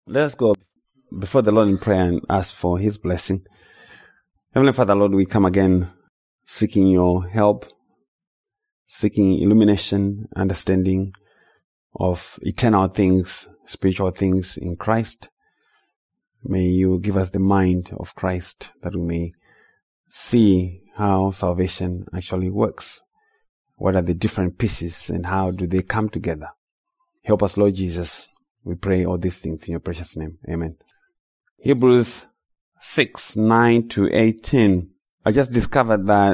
Let us go before the Lord in prayer and ask for His blessing. Heavenly Father, Lord, we come again seeking your help, seeking illumination, understanding of eternal things, spiritual things in Christ. May you give us the mind of Christ that we may see how salvation actually works. What are the different pieces and how do they come together? Help us, Lord Jesus. We pray all these things in your precious name. Amen. Hebrews 6:9-18. I just discovered that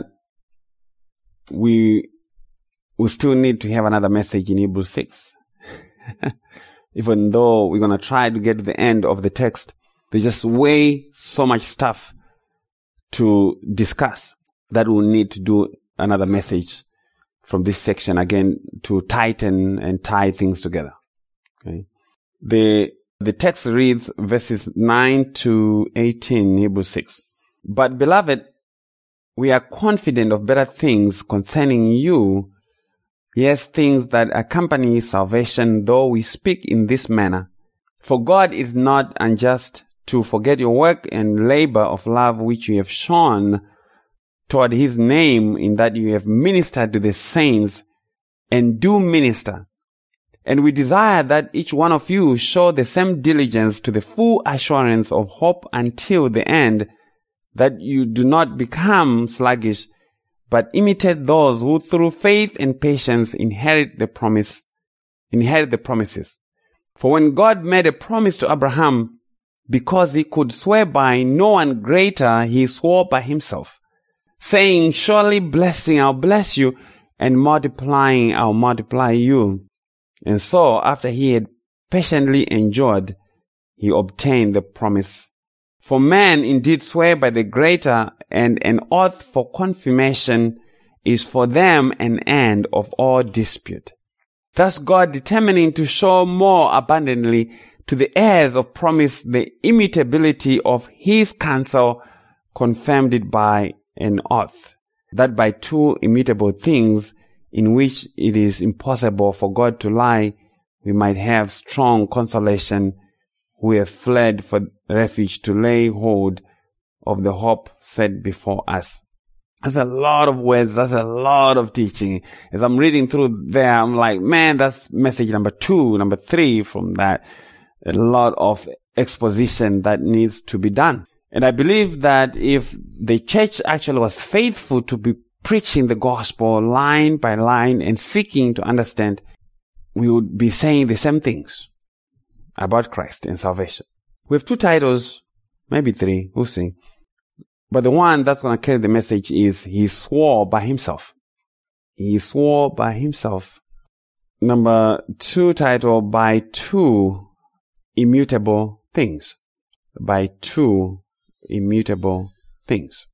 we still need to have another message in Hebrews 6. Even though we're going to try to get to the end of the text, there's just way so much stuff to discuss that we'll need to do another message from this section again to tighten and tie things together. Okay. The text reads verses 9-18, Hebrews 6. But beloved, we are confident of better things concerning you, yes, things that accompany salvation, though we speak in this manner. For God is not unjust to forget your work and labor of love which you have shown toward his name, in that you have ministered to the saints and do minister. And we desire that each one of you show the same diligence to the full assurance of hope until the end, that you do not become sluggish, but imitate those who through faith and patience inherit the promises. For when God made a promise to Abraham, because he could swear by no one greater, he swore by himself, saying, surely blessing I'll bless you, and multiplying I'll multiply you. And so, after he had patiently endured, he obtained the promise. For man indeed swear by the greater, and an oath for confirmation is for them an end of all dispute. Thus God, determining to show more abundantly to the heirs of promise the immutability of his counsel, confirmed it by an oath, that by two immutable things, in which it is impossible for God to lie, we might have strong consolation who have fled for refuge to lay hold of the hope set before us. That's a lot of words. That's a lot of teaching. As I'm reading through there, I'm like, man, that's message number 2, number 3 from that. A lot of exposition that needs to be done. And I believe that if the church actually was faithful to be preaching the gospel line by line and seeking to understand, we would be saying the same things about Christ and salvation. We have 2 titles, maybe 3, we'll see. But the one that's going to carry the message is He swore by Himself. He swore by Himself. Number 2 title, by 2 immutable things. By 2 immutable things.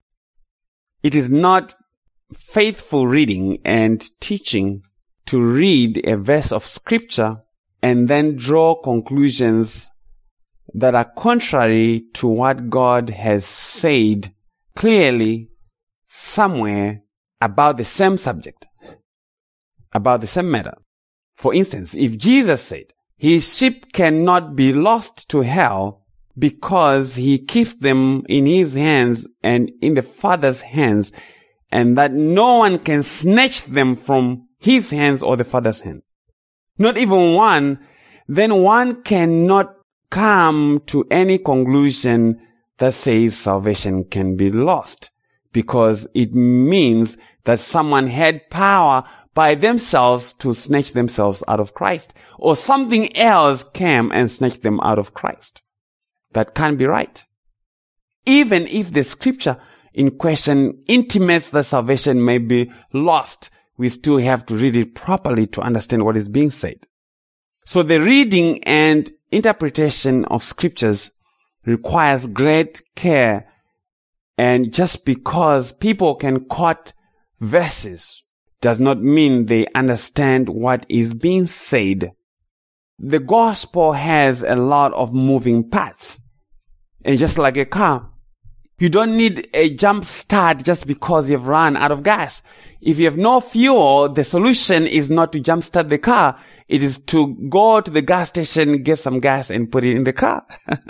It is not faithful reading and teaching to read a verse of scripture and then draw conclusions that are contrary to what God has said clearly somewhere about the same subject, about the same matter. For instance, if Jesus said, his sheep cannot be lost to hell because he keeps them in his hands and in the Father's hands, and that no one can snatch them from his hands or the Father's hand, not even one, then one cannot come to any conclusion that says salvation can be lost, because it means that someone had power by themselves to snatch themselves out of Christ, or something else came and snatched them out of Christ. That can't be right. Even if the scripture in question intimates that salvation may be lost, we still have to read it properly to understand what is being said. So the reading and interpretation of scriptures requires great care, and just because people can quote verses does not mean they understand what is being said. The gospel has a lot of moving parts. And just like a car, You don't need a jump start just because you've run out of gas. If you have no fuel, the solution is not to jump start the car. It is to go to the gas station, get some gas and put it in the car.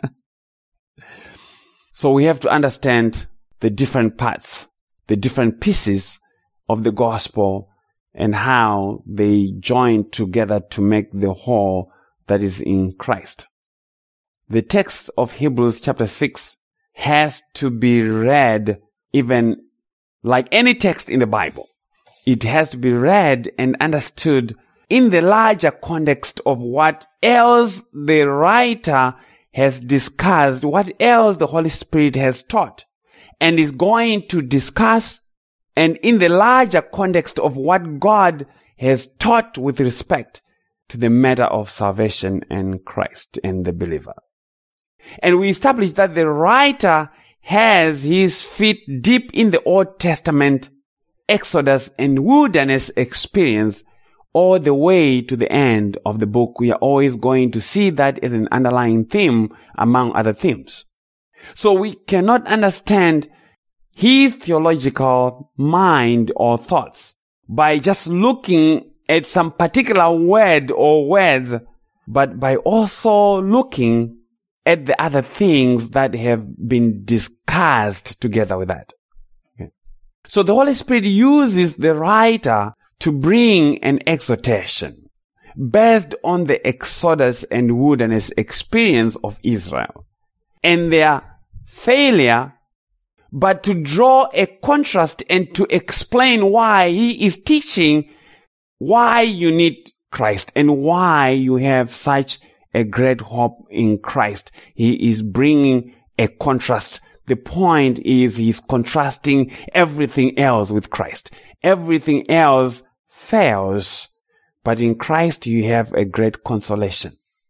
So we have to understand the different parts, the different pieces of the gospel and how they join together to make the whole that is in Christ. The text of Hebrews chapter 6 has to be read even like any text in the Bible. It has to be read and understood in the larger context of what else the writer has discussed, what else the Holy Spirit has taught and is going to discuss, and in the larger context of what God has taught with respect to the matter of salvation and Christ and the believer. And we established that the writer has his feet deep in the Old Testament, Exodus and wilderness experience all the way to the end of the book. We are always going to see that as an underlying theme among other themes. So we cannot understand his theological mind or thoughts by just looking at some particular word or words, but by also looking at the other things that have been discussed together with that. Okay. So the Holy Spirit uses the writer to bring an exhortation based on the Exodus and wilderness experience of Israel and their failure, but to draw a contrast and to explain why he is teaching why you need Christ and why you have such a great hope in Christ. He is bringing a contrast. The point is he's contrasting everything else with Christ. Everything else fails, but in Christ you have a great consolation.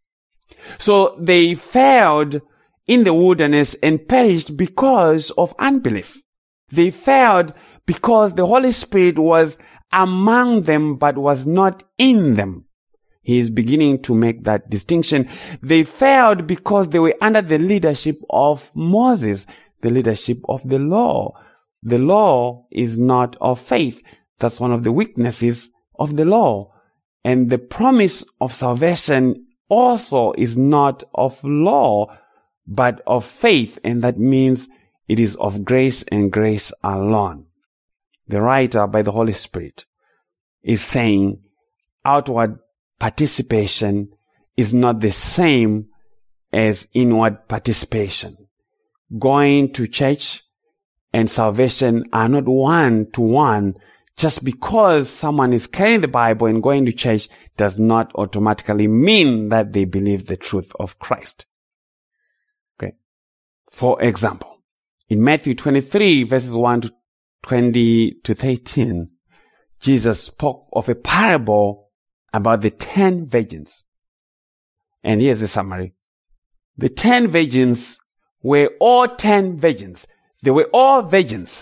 So they failed in the wilderness and perished because of unbelief. They failed because the Holy Spirit was among them but was not in them. He is beginning to make that distinction. They failed because they were under the leadership of Moses, the leadership of the law. The law is not of faith. That's one of the weaknesses of the law. And the promise of salvation also is not of law, but of faith. And that means it is of grace and grace alone. The writer, by the Holy Spirit, is saying outward participation is not the same as inward participation. Going to church and salvation are not one-to-one. Just because someone is carrying the Bible and going to church does not automatically mean that they believe the truth of Christ. Okay. For example, in Matthew 23 verses 1 to 20 to 13, Jesus spoke of a parable about the 10 virgins. And here's the summary. The 10 virgins were all 10 virgins. They were all virgins.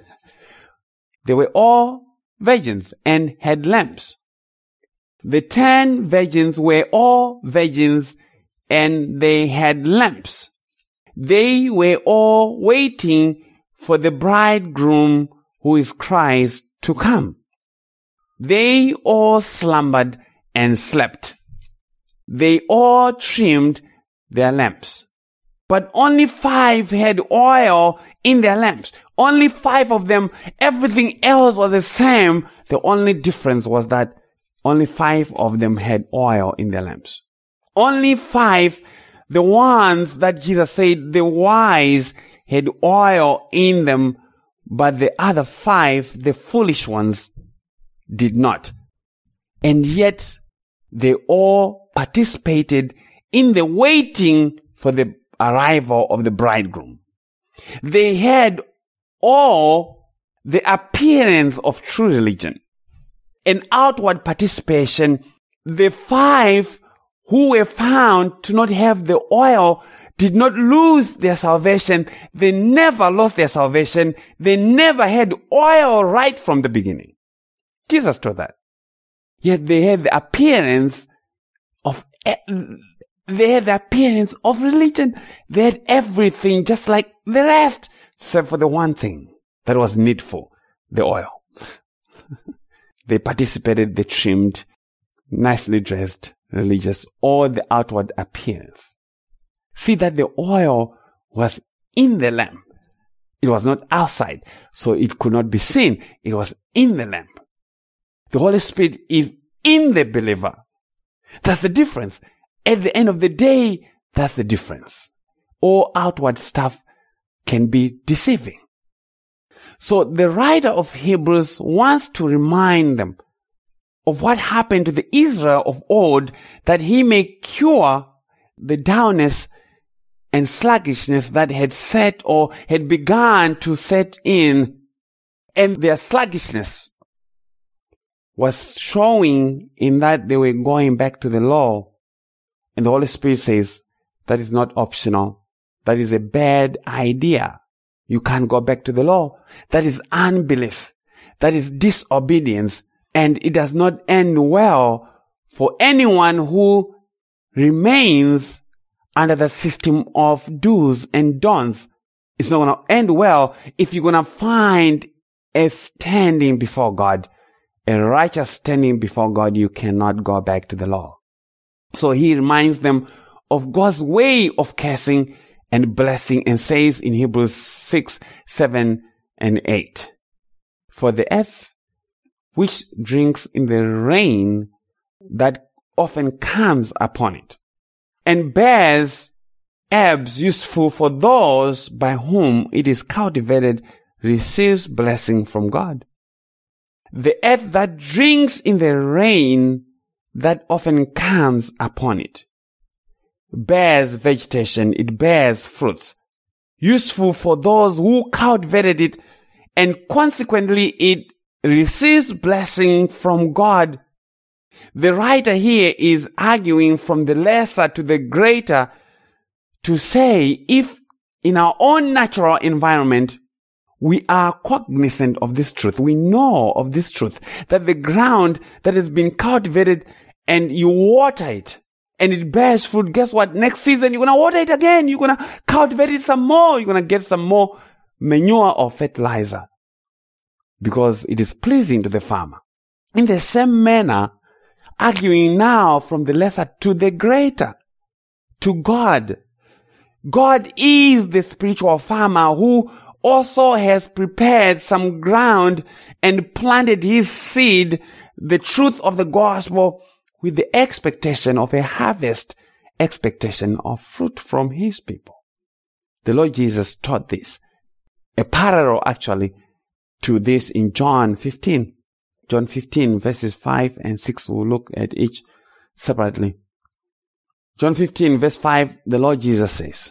They were all virgins and had lamps. The 10 virgins were all virgins and they had lamps. They were all waiting for the bridegroom, who is Christ, to come. They all slumbered and slept. They all trimmed their lamps. But only 5 had oil in their lamps. Only 5 of them. Everything else was the same. The only difference was that only 5 of them had oil in their lamps. Only 5, the ones that Jesus said the wise had oil in them, but the other 5, the foolish ones, did not. And yet they all participated in the waiting for the arrival of the bridegroom. They had all the appearance of true religion, an outward participation. The 5 who were found to not have the oil did not lose their salvation. They never lost their salvation. They never had oil right from the beginning. Jesus taught that. Yet they had the appearance of religion. They had everything just like the rest. except for the one thing that was needful, the oil. They participated, they trimmed, nicely dressed, religious, all the outward appearance. See that the oil was in the lamp. It was not outside, so it could not be seen. It was in the lamp. The Holy Spirit is in the believer. That's the difference. At the end of the day, that's the difference. All outward stuff can be deceiving. So the writer of Hebrews wants to remind them of what happened to the Israel of old, that he may cure the downness and sluggishness that had set or had begun to set in. And their sluggishness was showing in that they were going back to the law. And the Holy Spirit says that is not optional. That is a bad idea. You can't go back to the law. That is unbelief. That is disobedience. And it does not end well for anyone who remains under the system of do's and don'ts. It's not going to end well if you're going to find a standing before God, a righteous standing before God. You cannot go back to the law. So he reminds them of God's way of cursing and blessing, and says in Hebrews 6, 7, and 8, for the earth which drinks in the rain that often comes upon it, and bears herbs useful for those by whom it is cultivated, receives blessing from God. The earth that drinks in the rain that often comes upon it bears vegetation, it bears fruits, useful for those who cultivated it, and consequently it receives blessing from God. The writer here is arguing from the lesser to the greater to say, if in our own natural environment we are cognizant of this truth, we know of this truth, that the ground that has been cultivated and you water it and it bears fruit, guess what? Next season you're going to water it again. You're going to cultivate it some more. You're going to get some more manure or fertilizer because it is pleasing to the farmer. In the same manner, arguing now from the lesser to the greater, to God. God is the spiritual farmer who also has prepared some ground and planted his seed, the truth of the gospel, with the expectation of a harvest, expectation of fruit from his people. The Lord Jesus taught this, a parallel actually to this in John 15. John 15 verses 5 and 6. We'll look at each separately. John 15 verse 5, the Lord Jesus says,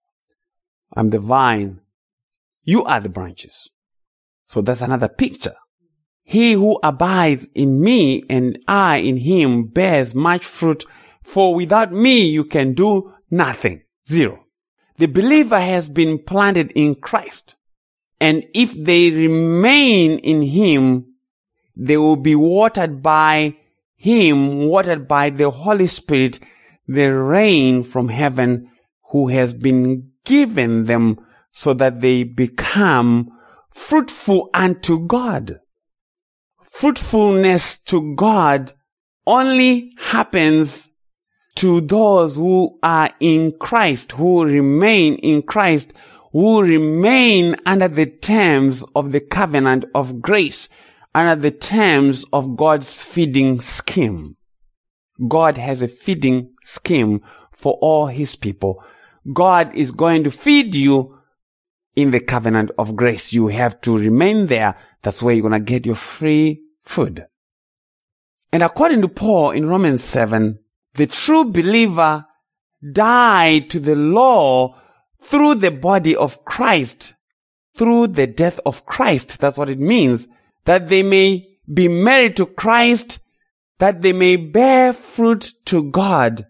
I'm the vine, you are the branches. So that's another picture. He who abides in me and I in him bears much fruit, for without me you can do nothing. Zero. The believer has been planted in Christ, and if they remain in him, they will be watered by him, watered by the Holy Spirit, the rain from heaven, who has been given them so that they become fruitful unto God. Fruitfulness to God only happens to those who are in Christ, who remain in Christ, who remain under the terms of the covenant of grace, under the terms of God's feeding scheme. God has a feeding scheme for all his people. God is going to feed you in the covenant of grace. You have to remain there. That's where you're going to get your free food. And according to Paul in Romans 7, the true believer died to the law through the body of Christ, through the death of Christ. That's what it means. That they may be married to Christ, that they may bear fruit to God.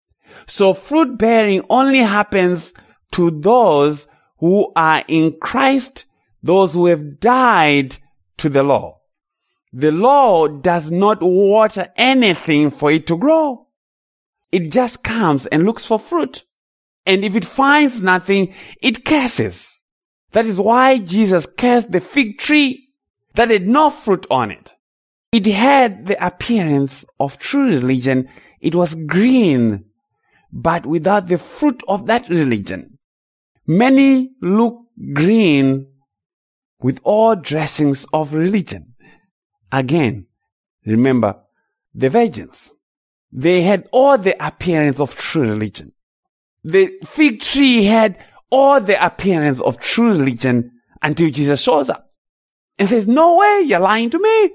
So fruit bearing only happens to those who are in Christ, those who have died to the law. The law does not water anything for it to grow. It just comes and looks for fruit. And if it finds nothing, it curses. That is why Jesus cursed the fig tree that had no fruit on it. It had the appearance of true religion. It was green, but without the fruit of that religion. Many look green with all dressings of religion. Again, remember the virgins. They had all the appearance of true religion. The fig tree had all the appearance of true religion until Jesus shows up and says, "No way, you're lying to me.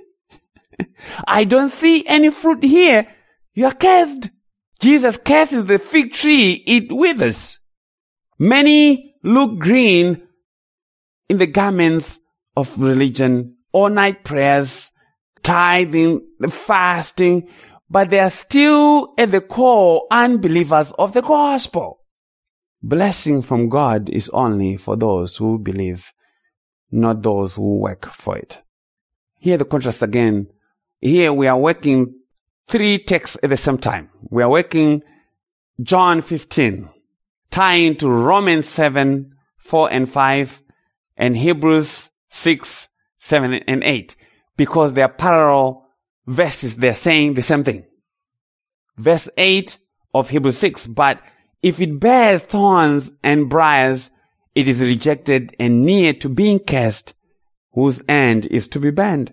I don't see any fruit here. You are cursed." Jesus curses the fig tree, it withers. Many look green in the garments of religion, all-night prayers, tithing, fasting, but they are still at the core unbelievers of the gospel. Blessing from God is only for those who believe, not those who work for it. Here the contrast again. Here we are working 3 texts at the same time. We are working John 15, tying to Romans 7, 4 and 5, and Hebrews 6, 7 and 8, because they are parallel verses. They are saying the same thing. Verse 8 of Hebrews 6, "But if it bears thorns and briars, it is rejected and near to being cast, whose end is to be burned."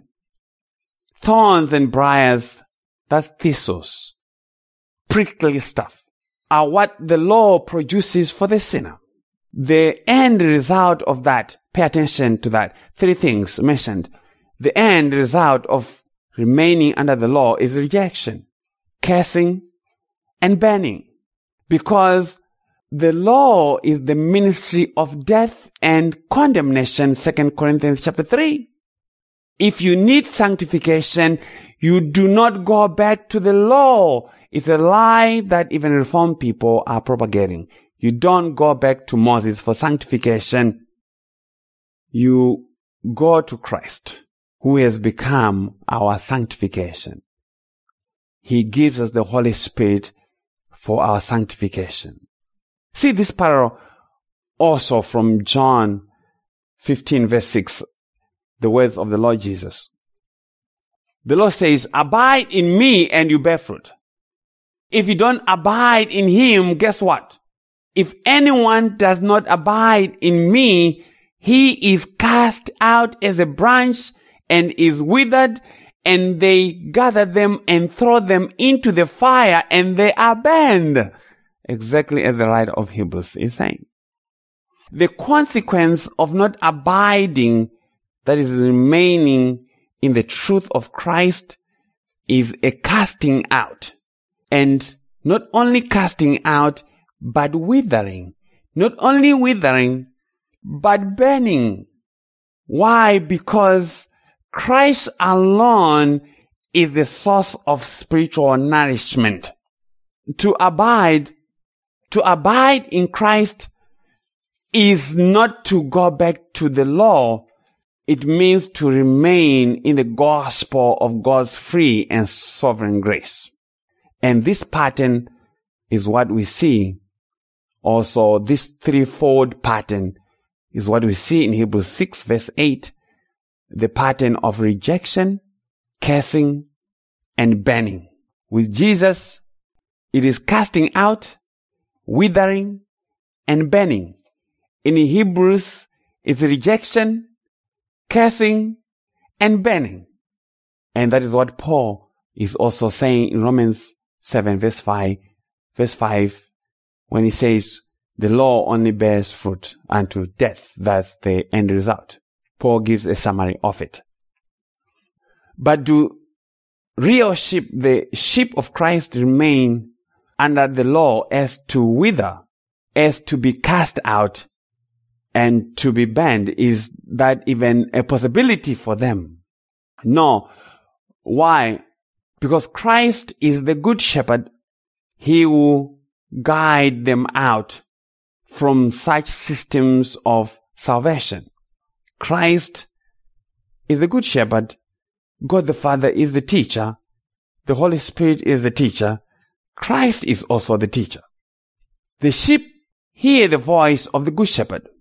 Thorns and briars, that's thistles, prickly stuff, are what the law produces for the sinner. The end result of that, pay attention to that, 3 things mentioned. The end result of remaining under the law is rejection, cursing, and burning. Because the law is the ministry of death and condemnation, 2 Corinthians chapter 3. If you need sanctification, you do not go back to the law. It's a lie that even Reformed people are propagating. You don't go back to Moses for sanctification. You go to Christ, who has become our sanctification. He gives us the Holy Spirit for our sanctification. See this parallel also from John 15 verse 6, the words of the Lord Jesus. The Lord says, "Abide in me and you bear fruit." If you don't abide in Him, guess what? If anyone does not abide in me, he is cast out as a branch and is withered, and they gather them and throw them into the fire and they are burned. Exactly as the writer of Hebrews is saying. The consequence of not abiding, that is remaining in the truth of Christ, is a casting out. And not only casting out, but withering. Not only withering, but burning. Why? Because Christ alone is the source of spiritual nourishment. To abide in Christ is not to go back to the law. It means to remain in the gospel of God's free and sovereign grace. And this pattern is what we see. Also, this threefold pattern is what we see in Hebrews 6 verse 8. The pattern of rejection, cursing, and burning. With Jesus, it is casting out, withering, and burning. In Hebrews, it's rejection, cursing, and burning. And that is what Paul is also saying in Romans 7 verse 5, when he says, the law only bears fruit unto death. That's the end result. Paul gives a summary of it. But do real sheep, the sheep of Christ, remain under the law as to wither, as to be cast out, and to be burned? Is that even a possibility for them? No. Why? Because Christ is the good shepherd. He will guide them out from such systems of salvation. Christ is the good shepherd. God the Father is the teacher. The Holy Spirit is the teacher. Christ is also the teacher. The sheep hear the voice of the good shepherd.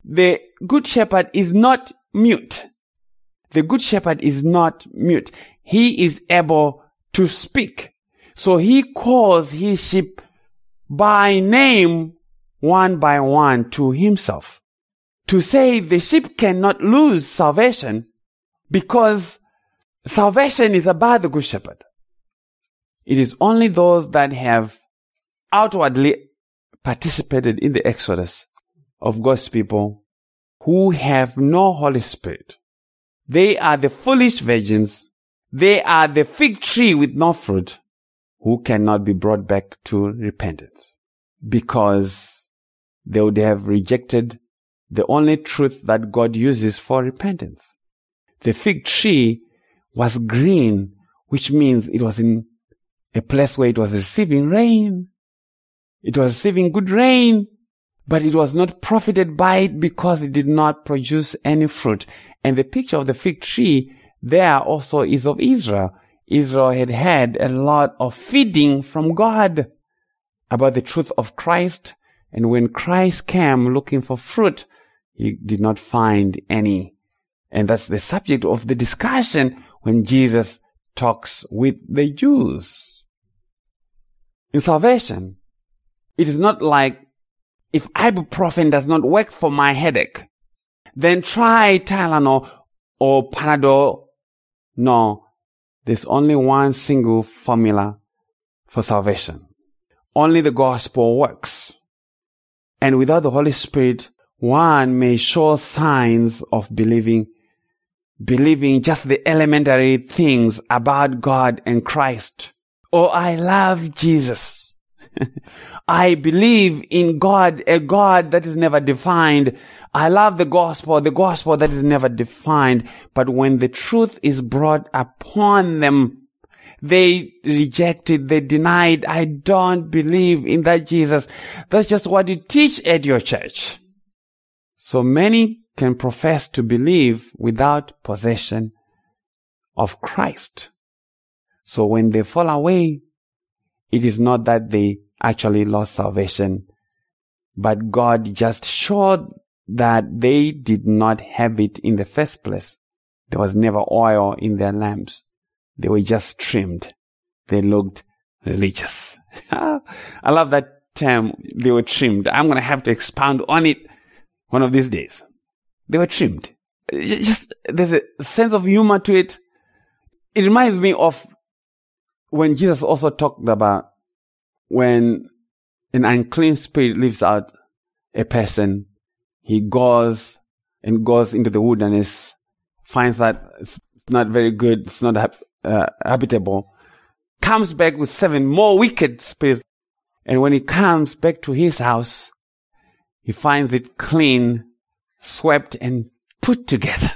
The good shepherd is not mute. The good shepherd is not mute. He is able to speak. So he calls his sheep by name, one by one, to himself. To say the sheep cannot lose salvation because salvation is about the good shepherd. It is only those that have outwardly participated in the exodus of God's people who have no Holy Spirit. They are the foolish virgins. They are the fig tree with no fruit who cannot be brought back to repentance because they would have rejected the only truth that God uses for repentance. The fig tree was green, which means it was in a place where it was receiving rain. It was receiving good rain, but it was not profited by it because it did not produce any fruit. And the picture of the fig tree there also is of Israel. Israel had had a lot of feeding from God about the truth of Christ. And when Christ came looking for fruit, he did not find any. And that's the subject of the discussion when Jesus talks with the Jews. In salvation, it is not like if ibuprofen does not work for my headache, then try Tylenol or Panadol. No, there's only one single formula for salvation. Only the gospel works. And without the Holy Spirit, one may show signs of believing just the elementary things about God and Christ. Oh, I love Jesus. I believe in God, a God that is never defined. I love the gospel that is never defined. But when the truth is brought upon them, they reject it, they denied. I don't believe in that Jesus. That's just what you teach at your church. So many can profess to believe without possession of Christ. So when they fall away, it is not that they actually lost salvation, but God just showed that they did not have it in the first place. There was never oil in their lamps. They were just trimmed. They looked religious. I love that term, they were trimmed. I'm going to have to expound on it one of these days. They were trimmed. Just, there's a sense of humor to it. It reminds me of when Jesus also talked about when an unclean spirit leaves out a person, he goes into the wilderness, finds that it's not very good, it's not habitable, comes back with 7 more wicked spirits. And when he comes back to his house, he finds it clean, swept, and put together.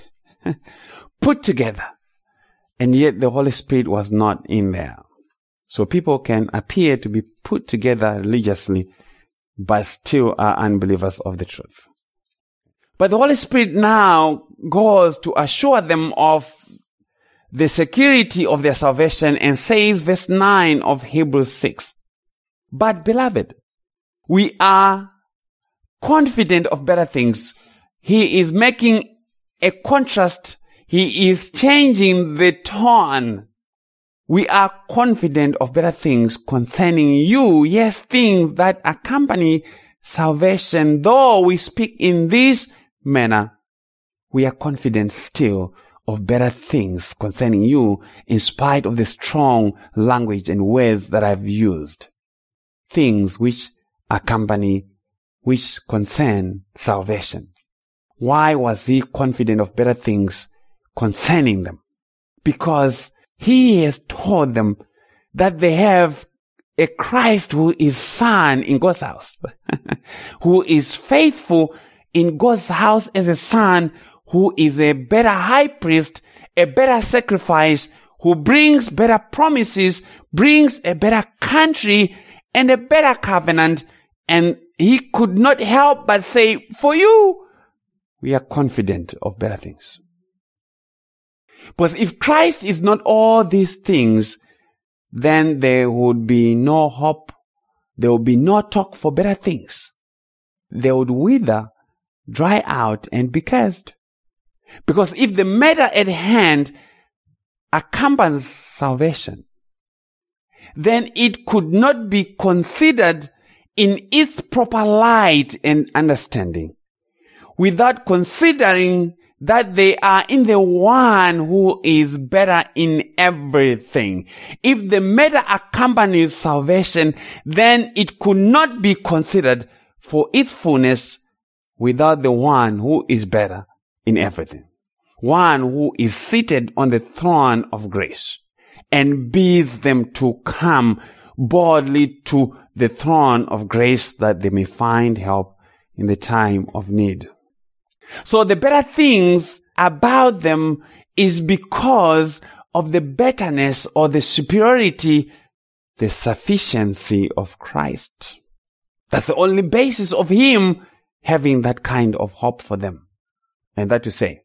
Put together. And yet the Holy Spirit was not in there. So people can appear to be put together religiously, but still are unbelievers of the truth. But the Holy Spirit now goes to assure them of the security of their salvation and says, verse 9 of Hebrews 6, "But beloved, we are confident of better things." He is making a contrast. He is changing the tone. We are confident of better things concerning you. Yes, things that accompany salvation. Though we speak in this manner, we are confident still of better things concerning you in spite of the strong language and words that I've used. Things which accompany, which concern salvation. Why was he confident of better things concerning them? Because he has told them that they have a Christ who is son in God's house, who is faithful in God's house as a son, who is a better high priest, a better sacrifice, who brings better promises, brings a better country and a better covenant. And he could not help but say, for you, we are confident of better things. But if Christ is not all these things, then there would be no hope. There would be no talk for better things. They would wither dry out and be cursed. Because if the matter at hand accompanies salvation, then it could not be considered in its proper light and understanding, without considering that they are in the one who is better in everything. If the matter accompanies salvation, then it could not be considered for its fullness without the one who is better in everything. One who is seated on the throne of grace and bids them to come boldly to the throne of grace that they may find help in the time of need. So the better things about them is because of the betterness or the superiority, the sufficiency of Christ. That's the only basis of Him having that kind of hope for them. And that to say,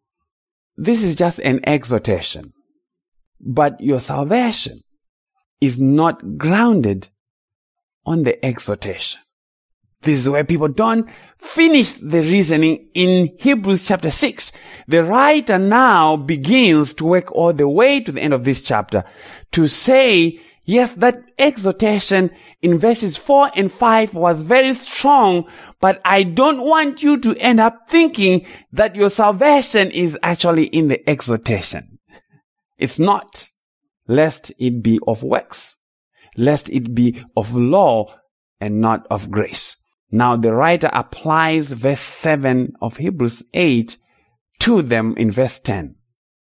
this is just an exhortation, but your salvation is not grounded on the exhortation. This is where people don't finish the reasoning in Hebrews chapter 6. The writer now begins to work all the way to the end of this chapter to say, yes, that exhortation in verses 4 and 5 was very strong, but I don't want you to end up thinking that your salvation is actually in the exhortation. It's not, lest it be of works, lest it be of law and not of grace. Now the writer applies verse 7 of Hebrews 8 to them in verse 10.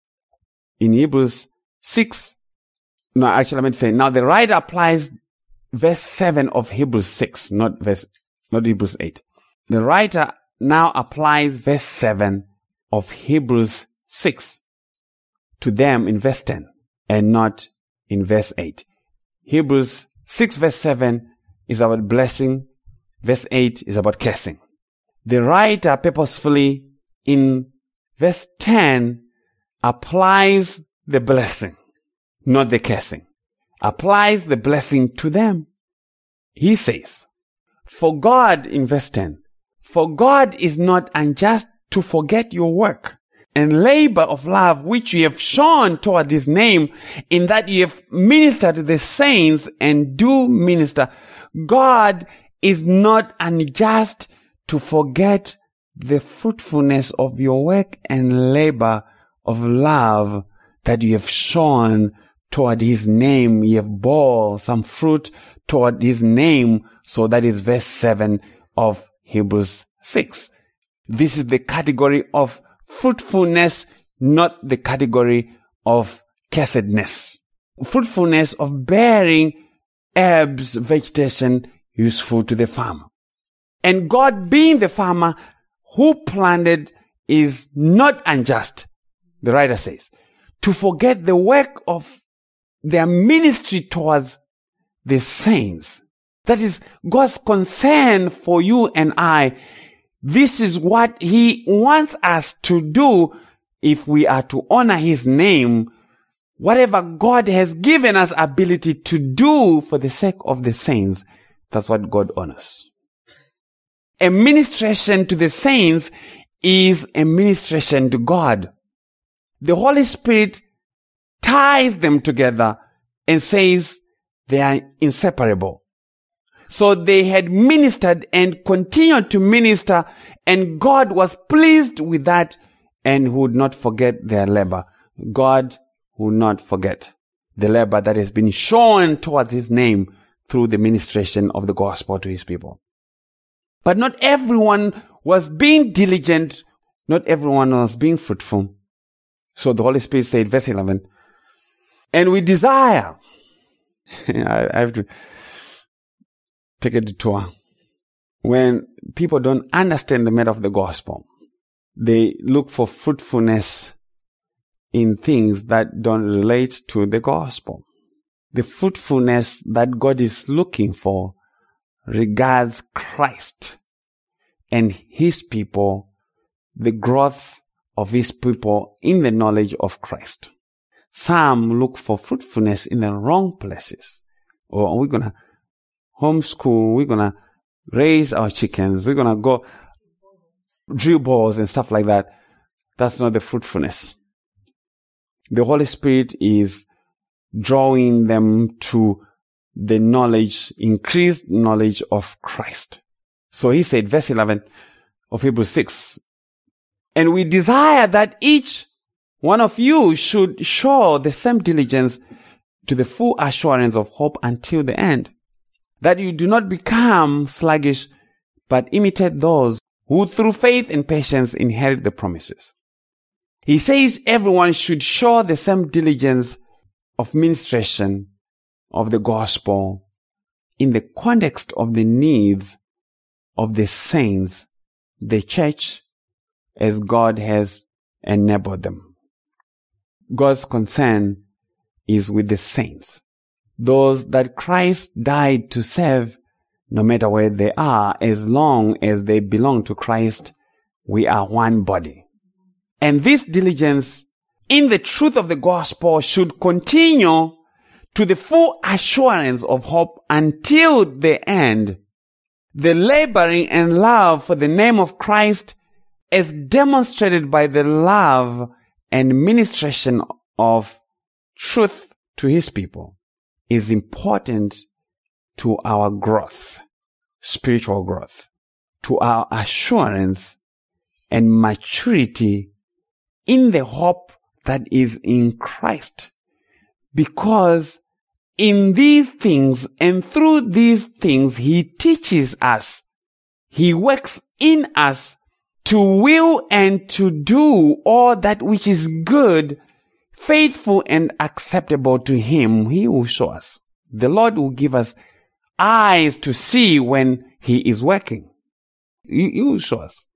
In Hebrews 6, now the writer applies verse 7 of Hebrews 6, not Hebrews 8. The writer now applies verse 7 of Hebrews 6 to them in verse 10 and not in verse 8. Hebrews 6 verse 7 is about blessing. Verse 8 is about cursing. The writer purposefully in verse 10 applies the blessing, not the cursing. Applies the blessing to them. He says, for God, in verse 10, for God is not unjust to forget your work and labor of love which you have shown toward His name, in that you have ministered to the saints and do minister. God is not unjust to forget the fruitfulness of your work and labor of love that you have shown toward His name. You have bore some fruit toward His name. So that is verse 7 of Hebrews 6. This is the category of fruitfulness, not the category of cussedness. Fruitfulness of bearing herbs, vegetation, useful to the farmer. And God, being the farmer who planted, is not unjust, the writer says, to forget the work of their ministry towards the saints. That is God's concern for you and I. This is what He wants us to do if we are to honor His name. Whatever God has given us ability to do for the sake of the saints, that's what God honors. A ministration to the saints is a ministration to God. The Holy Spirit ties them together and says they are inseparable. So they had ministered and continued to minister, and God was pleased with that and would not forget their labor. God will not forget the labor that has been shown towards His name through the ministration of the gospel to His people. But not everyone was being diligent. Not everyone was being fruitful. So the Holy Spirit said, verse 11, and we desire. I have to take a detour. When people don't understand the matter of the gospel, they look for fruitfulness in things that don't relate to the gospel. The fruitfulness that God is looking for regards Christ and His people, the growth of His people in the knowledge of Christ. Some look for fruitfulness in the wrong places. Or we're going to homeschool, we're going to raise our chickens, we're going to go. drill balls and stuff like that. That's not the fruitfulness. The Holy Spirit is drawing them to the knowledge, increased knowledge of Christ. So he said, verse 11 of Hebrews 6, and we desire that each one of you should show the same diligence to the full assurance of hope until the end, that you do not become sluggish, but imitate those who through faith and patience inherit the promises. He says everyone should show the same diligence of ministration of the gospel in the context of the needs of the saints, the church, as God has enabled them. God's concern is with the saints, those that Christ died to save, no matter where they are, as long as they belong to Christ. We are one body. And this diligence in the truth of the gospel should continue to the full assurance of hope until the end. The laboring and love for the name of Christ, as demonstrated by the love and ministration of truth to his people, is important to our growth, spiritual growth, to our assurance and maturity in the hope that is in Christ. Because in these things and through these things, he teaches us, he works in us to will and to do all that which is good, faithful and acceptable to him. He will show us. The Lord will give us eyes to see when he is working. He will show us.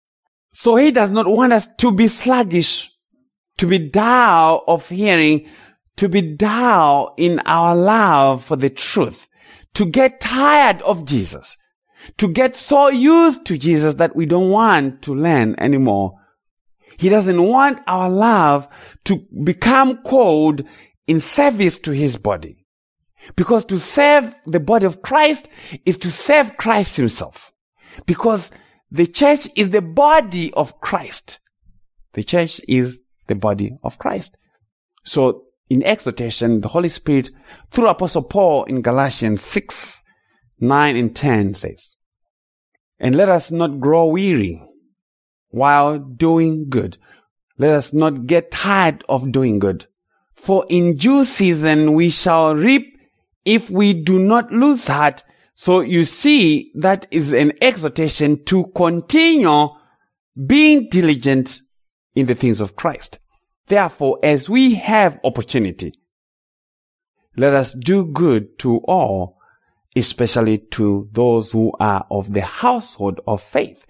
So he does not want us to be sluggish, to be dull of hearing, to be dull in our love for the truth, to get tired of Jesus, to get so used to Jesus that we don't want to learn anymore. He doesn't want our love to become cold in service to his body. Because to serve the body of Christ is to serve Christ himself. Because the church is the body of Christ. The church is the body of Christ. So in exhortation, the Holy Spirit, through Apostle Paul in Galatians 6, 9 and 10 says, and let us not grow weary while doing good. Let us not get tired of doing good. For in due season we shall reap if we do not lose heart. So you see, that is an exhortation to continue being diligent in the things of Christ. Therefore, as we have opportunity, let us do good to all, especially to those who are of the household of faith.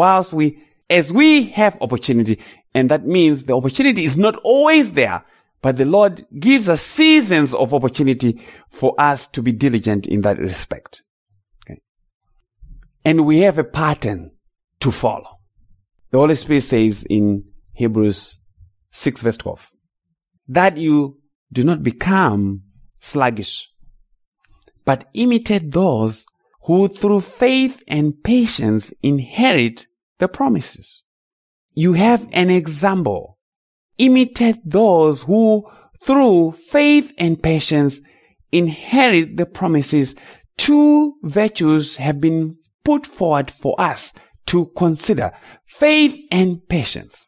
As we have opportunity, and that means the opportunity is not always there, but the Lord gives us seasons of opportunity for us to be diligent in that respect. Okay. And we have a pattern to follow. The Holy Spirit says in Hebrews 6 verse 12, that you do not become sluggish, but imitate those who through faith and patience inherit the promises. You have an example. Imitate those who through faith and patience inherit the promises. Two virtues have been put forward for us to consider: faith and patience.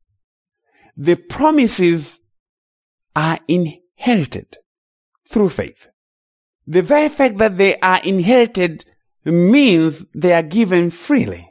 The promises are inherited through faith. The very fact that they are inherited means they are given freely.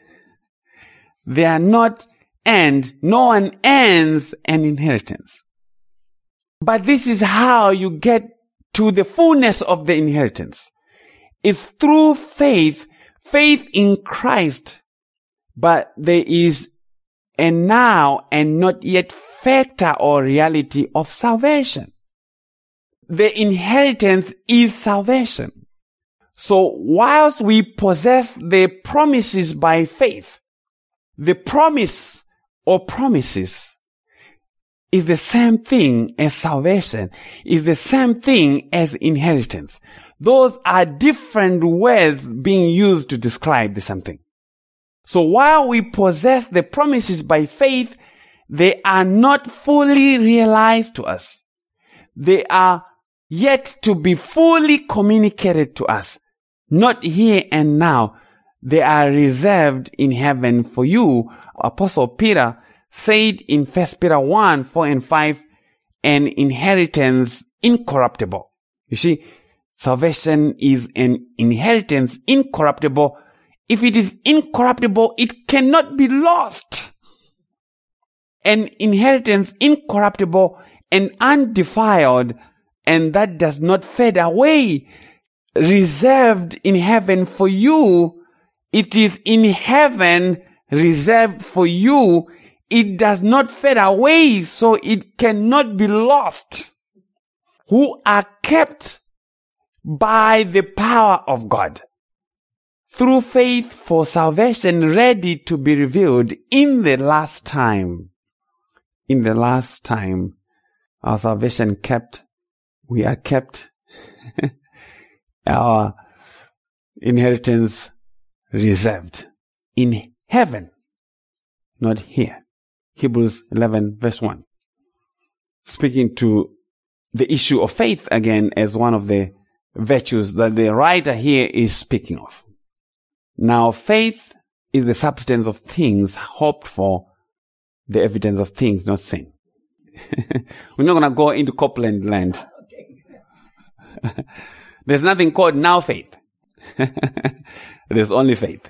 They are not earned. No one earns an inheritance. But this is how you get to the fullness of the inheritance. It's through faith in Christ. But there is a now and not yet factor or reality of salvation. The inheritance is salvation. So whilst we possess the promises by faith, the promise or promises is the same thing as salvation, is the same thing as inheritance. Those are different words being used to describe the same thing. So while we possess the promises by faith, they are not fully realized to us. They are yet to be fully communicated to us. Not here and now. They are reserved in heaven for you. Apostle Peter said in 1 Peter 1, 4 and 5, an inheritance incorruptible. You see, salvation is an inheritance incorruptible. If it is incorruptible, it cannot be lost. An inheritance incorruptible and undefiled, and that does not fade away, reserved in heaven for you. It is in heaven reserved for you. It does not fade away, so it cannot be lost. Who are kept by the power of God through faith for salvation, ready to be revealed in the last time. In the last time, our salvation kept. We are kept. Our inheritance reserved in heaven, not here. Hebrews 11 verse 1. Speaking to the issue of faith again as one of the virtues that the writer here is speaking of. Now, faith is the substance of things hoped for, the evidence of things not seen. We're not going to go into Copeland land. There's nothing called now faith. There's only faith.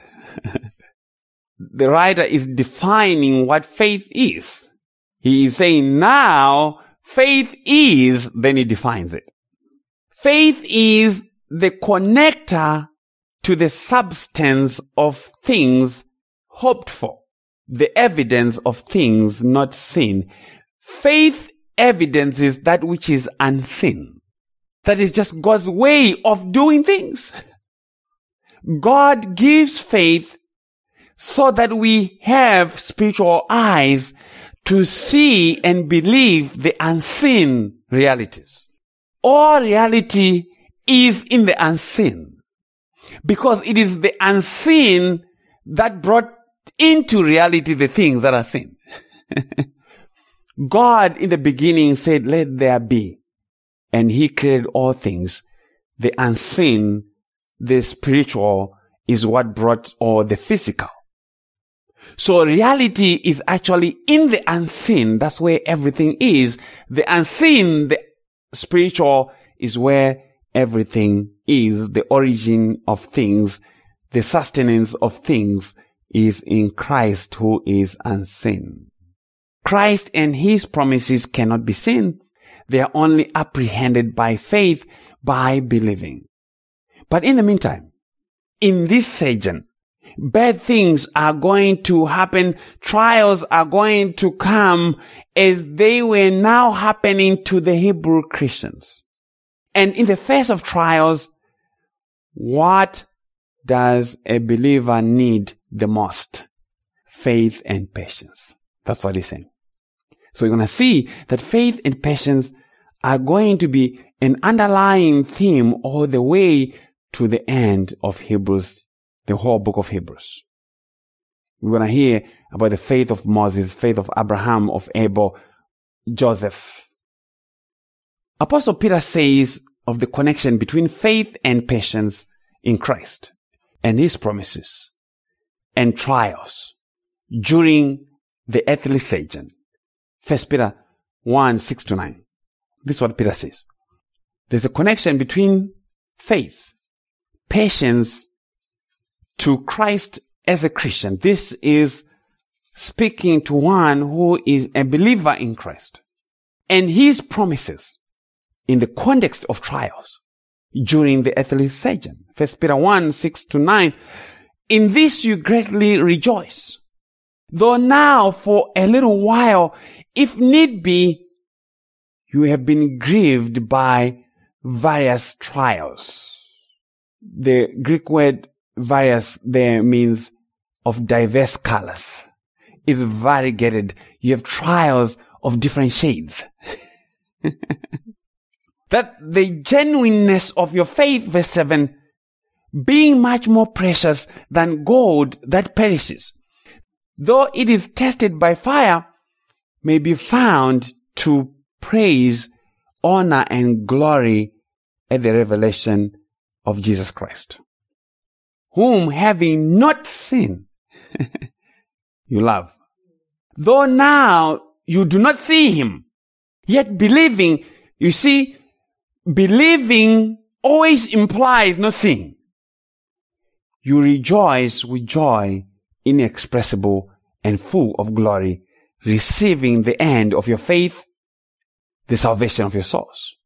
The writer is defining what faith is. He is saying now faith is, then he defines it. Faith is the connector to the substance of things hoped for, the evidence of things not seen. Faith evidences that which is unseen. That is just God's way of doing things. God gives faith so that we have spiritual eyes to see and believe the unseen realities. All reality is in the unseen, because it is the unseen that brought into reality the things that are seen. God in the beginning said, "Let there be," and he created all things. The unseen, the spiritual, is what brought all the physical. So reality is actually in the unseen. That's where everything is. The unseen, the spiritual, is where everything is. The origin of things, the sustenance of things is in Christ, who is unseen. Christ and his promises cannot be seen. They are only apprehended by faith, by believing. But in the meantime, in this season, bad things are going to happen. Trials are going to come, as they were now happening to the Hebrew Christians. And in the face of trials, what does a believer need the most? Faith and patience. That's what he's saying. So you're going to see that faith and patience are going to be an underlying theme all the way to the end of Hebrews, the whole book of Hebrews. We're going to hear about the faith of Moses, faith of Abraham, of Abel, Joseph. Apostle Peter says of the connection between faith and patience in Christ and his promises and trials during the earthly season. 1 Peter 1, 6-9. This is what Peter says. There's a connection between faith, patience to Christ as a Christian. This is speaking to one who is a believer in Christ, and his promises in the context of trials during the earthly season. 1 Peter 1, 6-9. In this you greatly rejoice, though now for a little while, if need be, you have been grieved by various trials. The Greek word various there means of diverse colors. It's variegated. You have trials of different shades. That the genuineness of your faith, verse 7, being much more precious than gold that perishes, though it is tested by fire, may be found to praise, honor, and glory at the revelation of Jesus Christ, whom having not seen, you love. Though now you do not see him, yet believing, you see, believing always implies not seeing. You rejoice with joy inexpressible and full of glory, receiving the end of your faith, the salvation of your souls.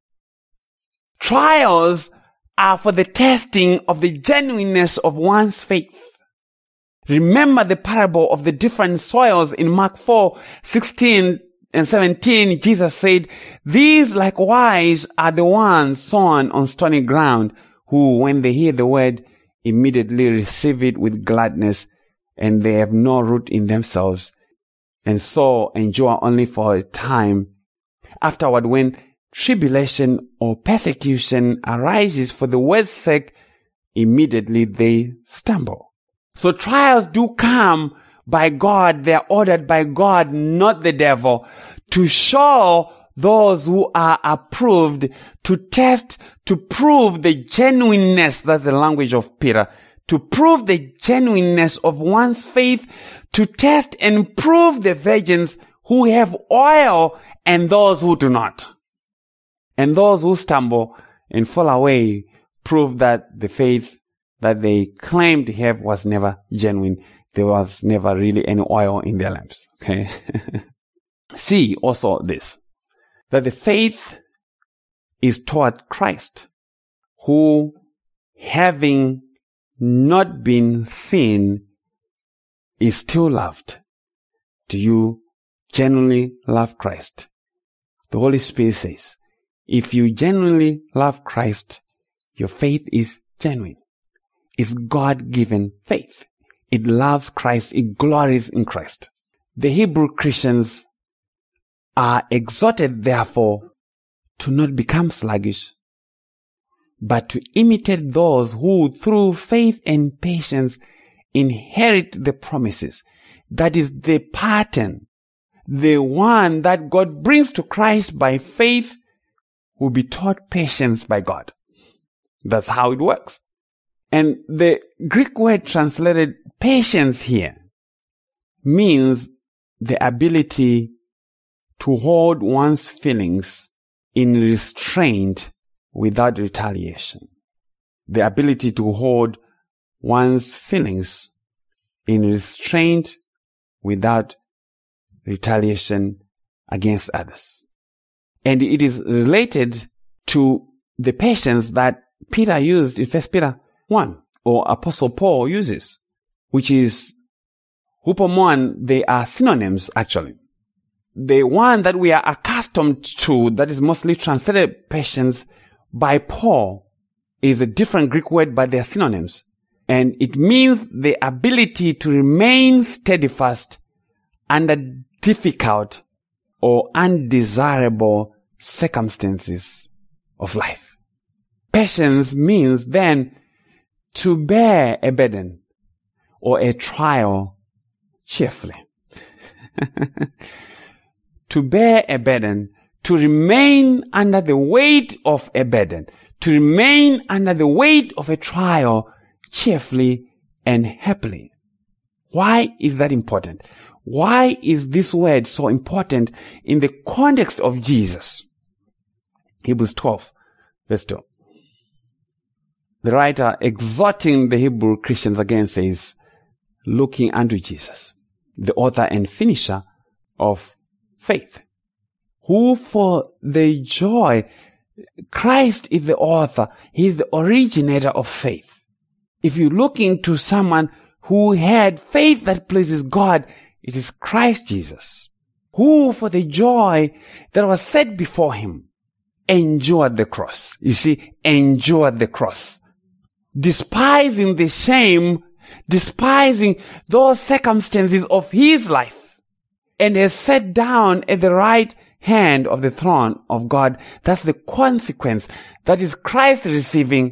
Trials are for the testing of the genuineness of one's faith. Remember the parable of the different soils in Mark 4:16 and 17. Jesus said, "These likewise are the ones sown on stony ground, who, when they hear the word, immediately receive it with gladness, and they have no root in themselves, and so endure only for a time. Afterward, when tribulation or persecution arises for the word's sake, immediately they stumble." So trials do come by God. They are ordered by God, not the devil, to show those who are approved, to test, to prove the genuineness. That's the language of Peter. To prove the genuineness of one's faith, to test and prove the virgins who have oil and those who do not. And those who stumble and fall away prove that the faith that they claimed to have was never genuine. There was never really any oil in their lamps. Okay. See also this, that the faith is toward Christ, who, having not been seen, is still loved. Do you genuinely love Christ? The Holy Spirit says, if you genuinely love Christ, your faith is genuine. It's God-given faith. It loves Christ. It glories in Christ. The Hebrew Christians are exhorted, therefore, to not become sluggish, but to imitate those who, through faith and patience, inherit the promises. That is the pattern. The one that God brings to Christ by faith will be taught patience by God. That's how it works. And the Greek word translated patience here means the ability to hold one's feelings in restraint without retaliation. The ability to hold one's feelings in restraint without retaliation against others. And it is related to the patience that Peter used in 1 Peter 1, or Apostle Paul uses, which is hupomon. They are synonyms, actually. The one that we are accustomed to, that is mostly translated patience by Paul, is a different Greek word, but they are synonyms. And it means the ability to remain steadfast under difficult or undesirable circumstances of life. Patience means then to bear a burden or a trial cheerfully. To bear a burden, to remain under the weight of a burden, to remain under the weight of a trial cheerfully and happily. Why is that important? Why is this word so important in the context of Jesus? Hebrews 12, verse 2. The writer, exhorting the Hebrew Christians again, says, looking unto Jesus, the author and finisher of faith, who for the joy, Christ is the author, he is the originator of faith. If you look into someone who had faith that pleases God, it is Christ Jesus, who for the joy that was set before him endured the cross. You see, endured the cross. Despising the shame, despising those circumstances of his life, and has sat down at the right hand of the throne of God. That's the consequence. That is Christ receiving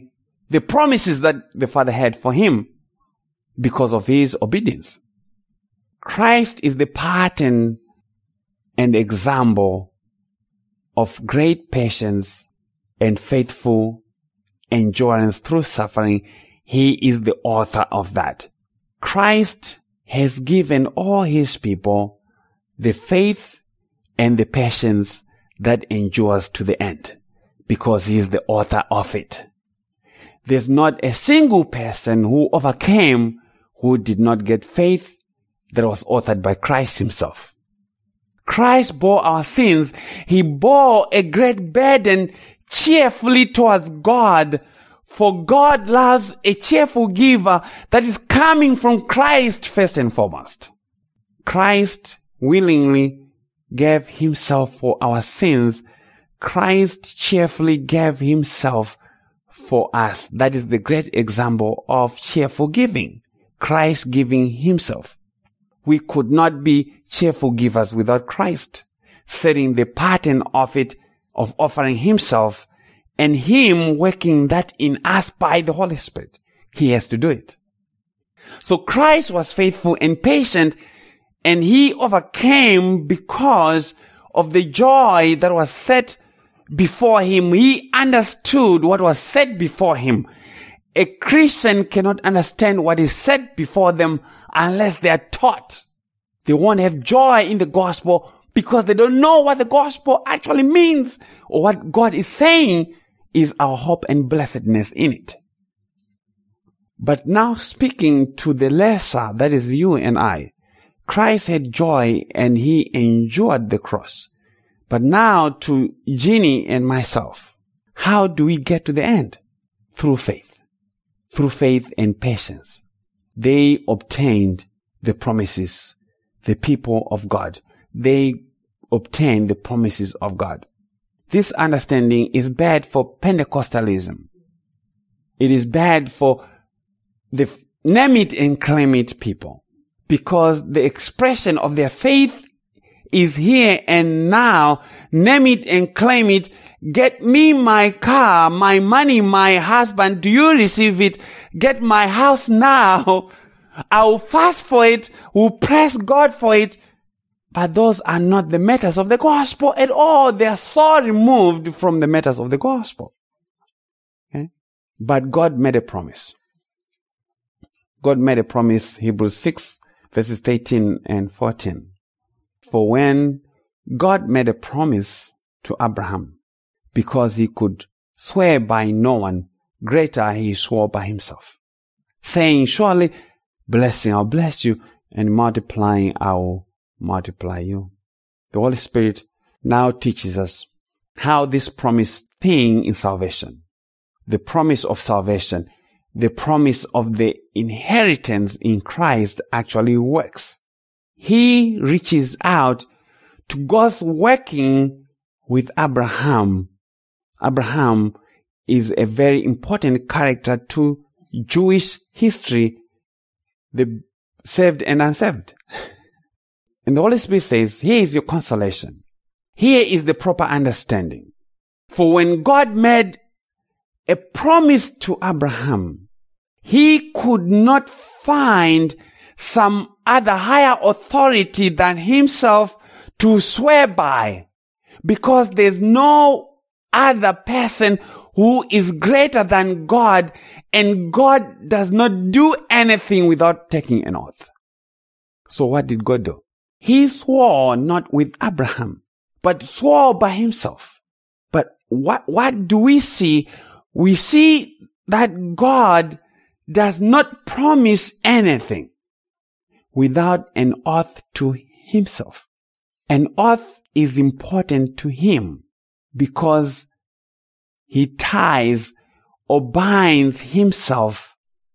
the promises that the Father had for him because of his obedience. Christ is the pattern and example of great patience and faithful endurance through suffering. He is the author of that. Christ has given all his people the faith and the patience that endures to the end because he is the author of it. There's not a single person who overcame who did not get faith that was authored by Christ himself. Christ bore our sins. He bore a great burden cheerfully towards God, for God loves a cheerful giver that is coming from Christ first and foremost. Christ willingly gave himself for our sins. Christ cheerfully gave himself for us. That is the great example of cheerful giving. Christ giving himself. We could not be cheerful givers without Christ setting the pattern of it, of offering himself, and him working that in us by the Holy Spirit. He has to do it. So Christ was faithful and patient, and he overcame because of the joy that was set before him. He understood what was set before him. A Christian cannot understand what is set before them unless they are taught. They won't have joy in the gospel because they don't know what the gospel actually means or what God is saying is our hope and blessedness in it. But now speaking to the lesser, that is you and I, Christ had joy and he endured the cross. But now to Jeannie and myself, how do we get to the end? Through faith. Through faith and patience. They obtained the promises, the people of God. They obtained the promises of God. This understanding is bad for Pentecostalism. It is bad for the name it and claim it people, because the expression of their faith is here and now. Name it and claim it. Get me my car, my money, my husband. Do you receive it? Get my house now. I'll fast for it. We'll praise God for it. But those are not the matters of the gospel at all. They are so removed from the matters of the gospel. Okay? But God made a promise. God made a promise, Hebrews 6, verses 13 and 14. For when God made a promise to Abraham, because he could swear by no one greater, he swore by himself, saying, surely blessing, I'll bless you, and multiplying, I'll multiply you. The Holy Spirit now teaches us how this promised thing in salvation, the promise of salvation, the promise of the inheritance in Christ actually works. He reaches out to God's working with Abraham. Abraham is a very important character to Jewish history, the saved and unsaved. And the Holy Spirit says, here is your consolation. Here is the proper understanding. For when God made a promise to Abraham, he could not find some other higher authority than himself to swear by, because there's no other person who is greater than God, and God does not do anything without taking an oath. So what did God do? He swore not with Abraham, but swore by himself. But what do we see? We see that God does not promise anything without an oath to himself. An oath is important to him because he ties or binds himself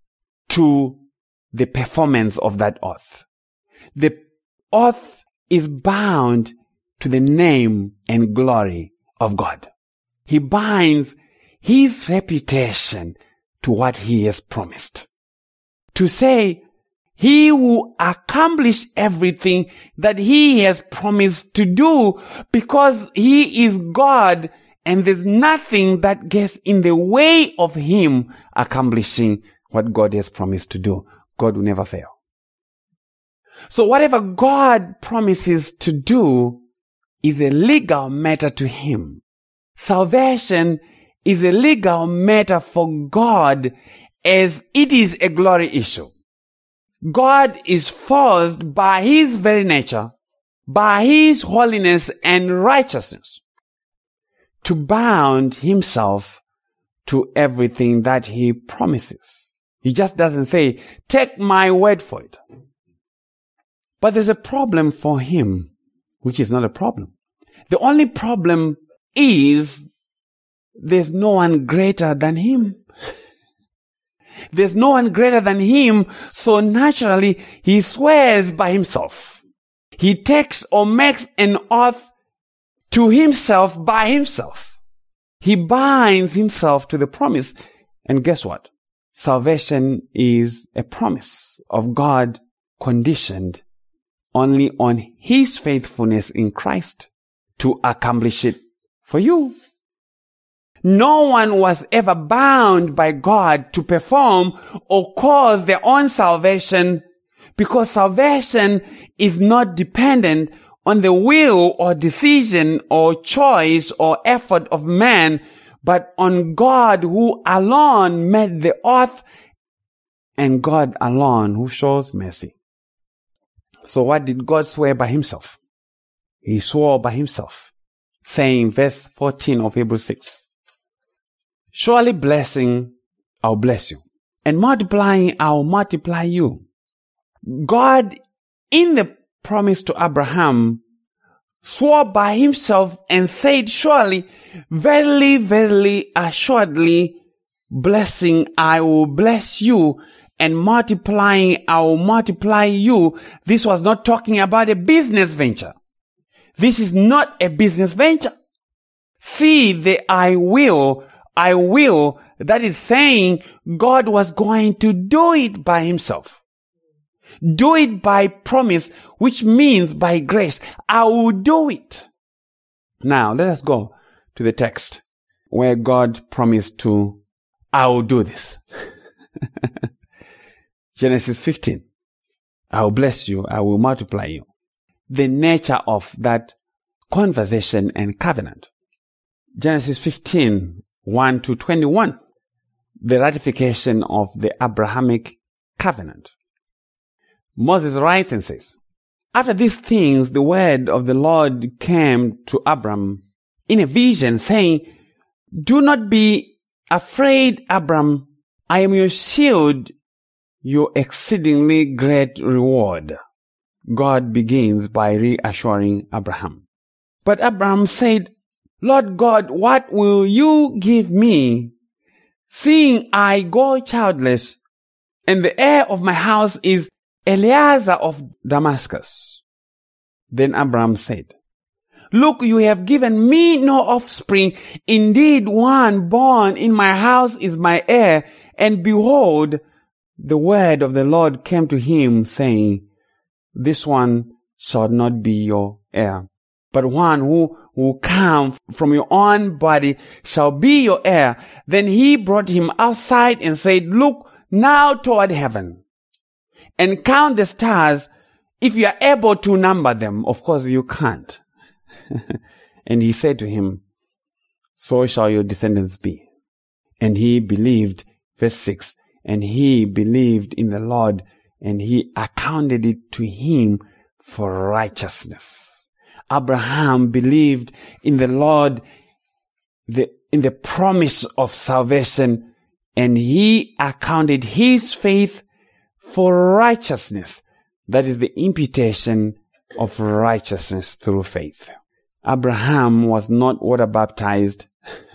to the performance of that oath. The oath is bound to the name and glory of God. He binds his reputation to what he has promised. To say, he will accomplish everything that he has promised to do because he is God And there's nothing that gets in the way of him accomplishing what God has promised to do. God will never fail. So whatever God promises to do is a legal matter to him. Salvation is a legal matter for God as it is a glory issue. God is forced by his very nature, by his holiness and righteousness, to bound himself to everything that he promises. He just doesn't say, take my word for it. But there's a problem for him, which is not a problem. The only problem is there's no one greater than him. There's no one greater than him, so naturally he swears by himself. He takes or makes an oath to himself by himself. He binds himself to the promise. And guess what? Salvation is a promise of God conditioned only on his faithfulness in Christ to accomplish it for you. No one was ever bound by God to perform or cause their own salvation, because salvation is not dependent on the will or decision or choice or effort of man, but on God who alone made the oath and God alone who shows mercy. So what did God swear by himself? He swore by himself, saying, verse 14 of Hebrews 6, surely blessing, I'll bless you, and multiplying, I'll multiply you. God, in the promise to Abraham, swore by himself and said, surely, verily, verily, assuredly, blessing, I will bless you, and multiplying, I will multiply you. This was not talking about a business venture. This is not a business venture. See the I will, that is saying God was going to do it by himself. Do it by promise, which means by grace. I will do it. Now, let us go to the text where God promised to, I will do this. Genesis 15. I will bless you. I will multiply you. The nature of that conversation and covenant. Genesis 15, 1 to 21. The ratification of the Abrahamic covenant. Moses writes and says, after these things, the word of the Lord came to Abram in a vision, saying, do not be afraid, Abram. I am your shield, your exceedingly great reward. God begins by reassuring Abraham. But Abraham said, Lord God, what will you give me, seeing I go childless, and the heir of my house is Eliezer of Damascus? Then Abraham said, look, you have given me no offspring. Indeed, one born in my house is my heir. And behold, the word of the Lord came to him, saying, this one shall not be your heir, but one who will come from your own body shall be your heir. Then he brought him outside and said, look now toward heaven and count the stars, if you are able to number them. Of course you can't. And he said to him, so shall your descendants be. And he believed, verse 6, and he believed in the Lord, and he accounted it to him for righteousness. Abraham believed in the Lord, in the promise of salvation, and he accounted his faith for righteousness. That is the imputation of righteousness through faith. Abraham was not water baptized,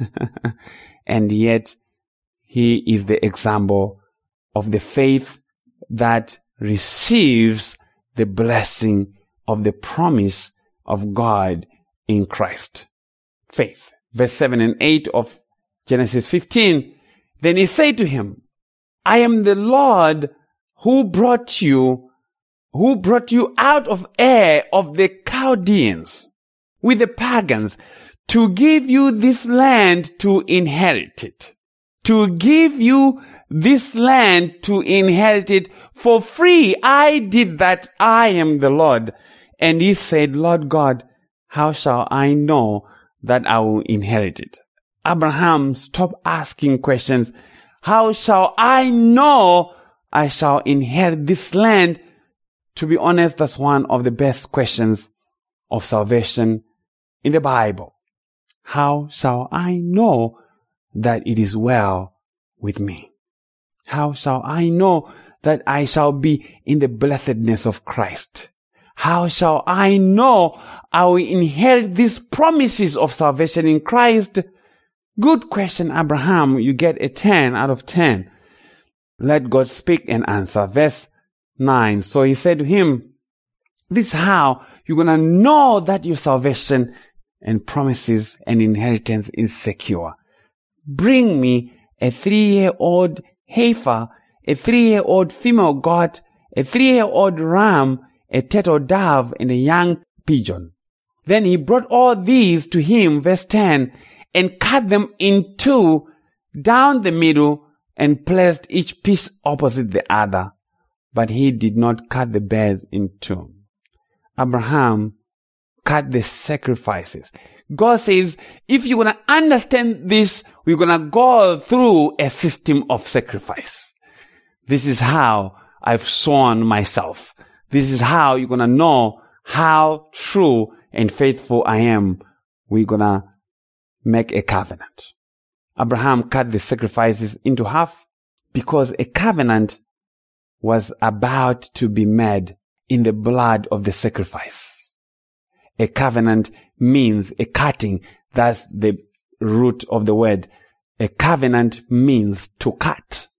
and yet he is the example of the faith that receives the blessing of the promise of God in Christ. Faith. Verse 7 and 8 of Genesis 15. Then he said to him, I am the Lord who brought you out of Ur of the Chaldeans with the pagans to give you this land to inherit it. To give you this land to inherit it for free. I did that. I am the Lord. And he said, Lord God, how shall I know that I will inherit it? Abraham stopped asking questions. How shall I know I shall inherit this land? To be honest, that's one of the best questions of salvation in the Bible. How shall I know that it is well with me? How shall I know that I shall be in the blessedness of Christ? How shall I know I will inherit these promises of salvation in Christ? Good question, Abraham. You get a 10 out of 10. Let God speak and answer. Verse 9. So he said to him, this is how you're going to know that your salvation and promises and inheritance is secure. Bring me a 3-year-old heifer, a 3-year-old female goat, a 3-year-old ram, a turtle dove, and a young pigeon. Then he brought all these to him, verse 10, and cut them in two down the middle and placed each piece opposite the other. But he did not cut the birds in two. Abraham cut the sacrifices. God says, if you're going to understand this, we're going to go through a system of sacrifice. This is how I've sworn myself. This is how you're going to know how true and faithful I am. We're going to make a covenant. Abraham cut the sacrifices into half because a covenant was about to be made in the blood of the sacrifice. A covenant means a cutting. That's the root of the word. A covenant means to cut.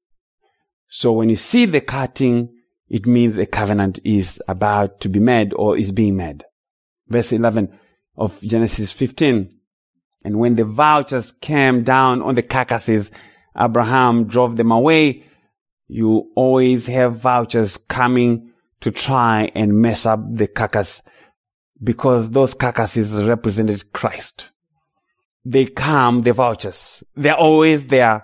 So when you see the cutting, it means a covenant is about to be made or is being made. Verse 11 of Genesis 15. And when the vultures came down on the carcasses, Abraham drove them away. You always have vultures coming to try and mess up the carcass because those carcasses represented Christ. They come, the vultures. They're always there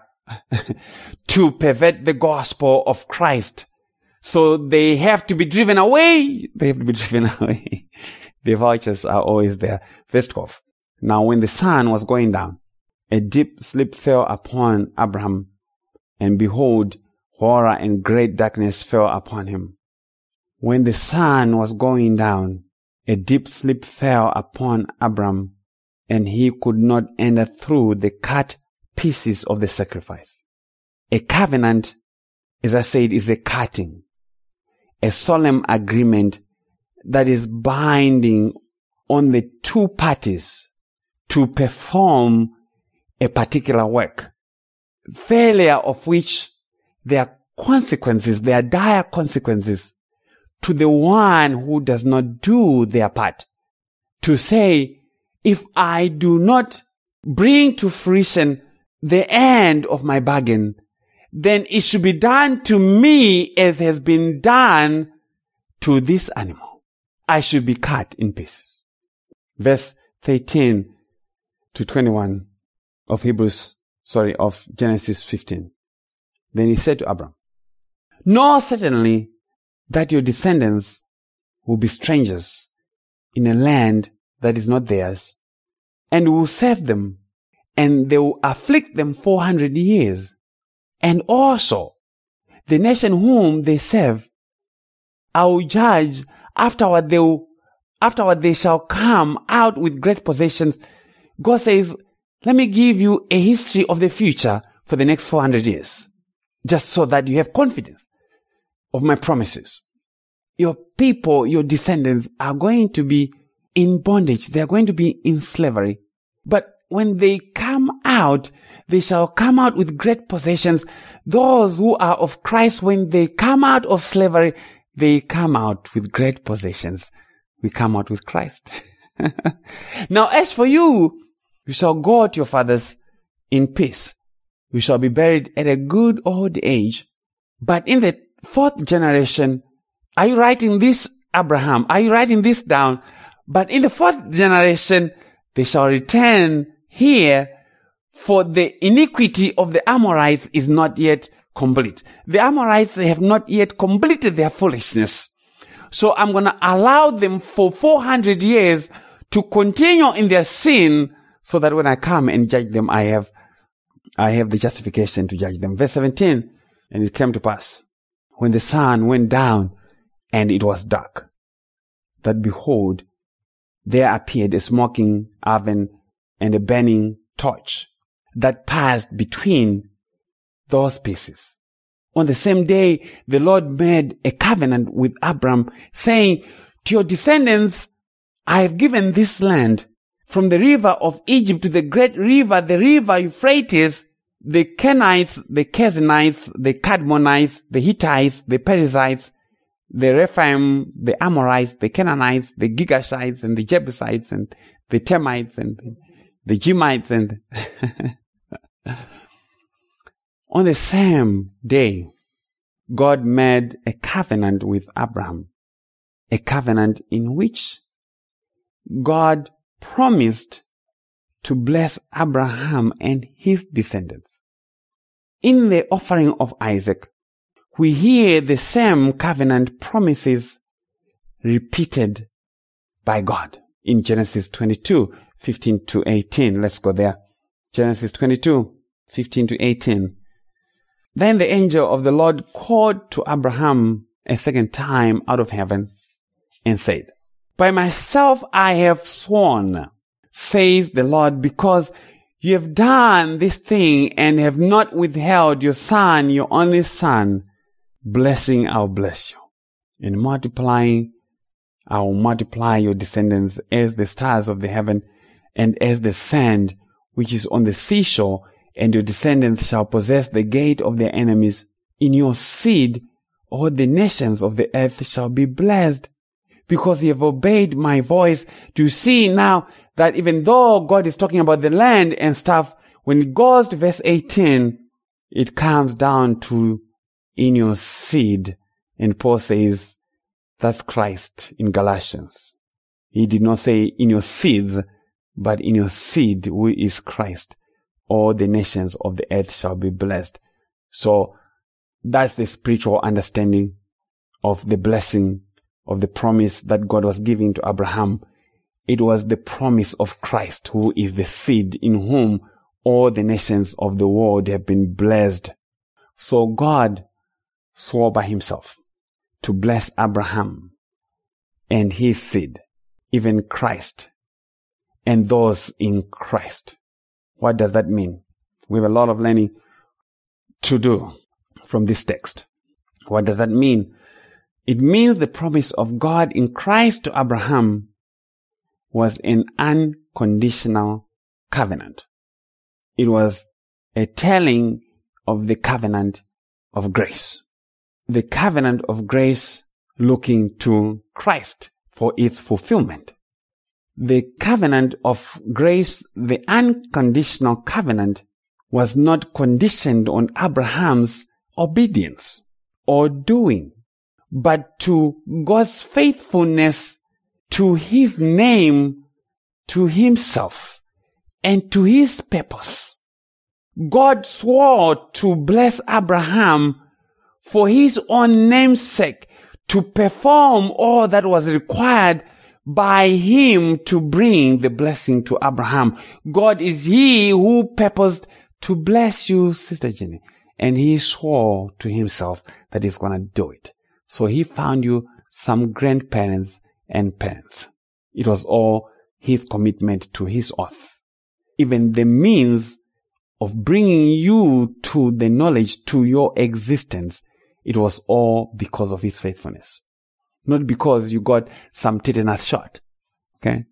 to pervert the gospel of Christ. So they have to be driven away. They have to be driven away. The vultures are always there. Verse 12. Now when the sun was going down, a deep sleep fell upon Abraham, and behold, horror and great darkness fell upon him. When the sun was going down, a deep sleep fell upon Abraham, and he could not enter through the cut pieces of the sacrifice. A covenant, as I said, is a cutting, a solemn agreement that is binding on the two parties to perform a particular work, failure of which there are consequences, there are dire consequences to the one who does not do their part. To say, if I do not bring to fruition the end of my bargain, then it should be done to me as has been done to this animal. I should be cut in pieces. Verse 13 to 21 of of Genesis 15. Then he said to Abraham, know certainly that your descendants will be strangers in a land that is not theirs, and will serve them, and they will afflict them 400 years. And also, the nation whom they serve, I will judge afterward they shall come out with great possessions. God says, let me give you a history of the future for the next 400 years, just so that you have confidence of my promises. Your people, your descendants are going to be in bondage. They are going to be in slavery. But when they come out, they shall come out with great possessions. Those who are of Christ, when they come out of slavery, they come out with great possessions. We come out with Christ. Now, as for you, you shall go to your fathers in peace. You shall be buried at a good old age. But in the fourth generation, are you writing this, Abraham? Are you writing this down? But in the fourth generation, they shall return here, for the iniquity of the Amorites is not yet complete. The Amorites, they have not yet completed their foolishness. So I'm going to allow them for 400 years to continue in their sin, so that when I come and judge them, I have the justification to judge them. Verse 17, and it came to pass, when the sun went down and it was dark, that behold, there appeared a smoking oven and a burning torch that passed between those pieces. On the same day, the Lord made a covenant with Abram, saying, to your descendants, I have given this land, from the river of Egypt to the great river, the river Euphrates, the Kenites, the Kezenites, the Kadmonites, the Hittites, the Perizzites, the Rephaim, the Amorites, the Canaanites, the Girgashites, and the Jebusites, and the Termites, and the Gemites, and on the same day, God made a covenant with Abraham, a covenant in which God promised to bless Abraham and his descendants. In the offering of Isaac, we hear the same covenant promises repeated by God in Genesis 22, 15 to 18. Let's go there. Genesis 22, 15 to 18. Then the angel of the Lord called to Abraham a second time out of heaven and said, by myself I have sworn, says the Lord, because you have done this thing and have not withheld your son, your only son. Blessing, I'll bless you. And multiplying, I will multiply your descendants as the stars of the heaven and as the sand which is on the seashore, and your descendants shall possess the gate of their enemies. In your seed, all the nations of the earth shall be blessed, because you have obeyed my voice. Do you see now that even though God is talking about the land and stuff, when it goes to verse 18, it comes down to in your seed. And Paul says, that's Christ in Galatians. He did not say in your seeds, but in your seed, who is Christ. All the nations of the earth shall be blessed. So that's the spiritual understanding of the blessing of the promise that God was giving to Abraham. It was the promise of Christ, who is the seed in whom all the nations of the world have been blessed. So God swore by himself to bless Abraham and his seed, even Christ, and those in Christ. What does that mean? We have a lot of learning to do from this text. What does that mean? It means the promise of God in Christ to Abraham was an unconditional covenant. It was a telling of the covenant of grace. The covenant of grace looking to Christ for its fulfillment. The covenant of grace, the unconditional covenant, was not conditioned on Abraham's obedience or doing, but to God's faithfulness to his name, to himself, and to his purpose. God swore to bless Abraham for his own name's sake, to perform all that was required by him to bring the blessing to Abraham. God is he who purposed to bless you, Sister Jenny, and he swore to himself that he's going to do it. So he found you some grandparents and parents. It was all his commitment to his oath. Even the means of bringing you to the knowledge, to your existence, it was all because of his faithfulness. Not because you got some tetanus shot. Okay?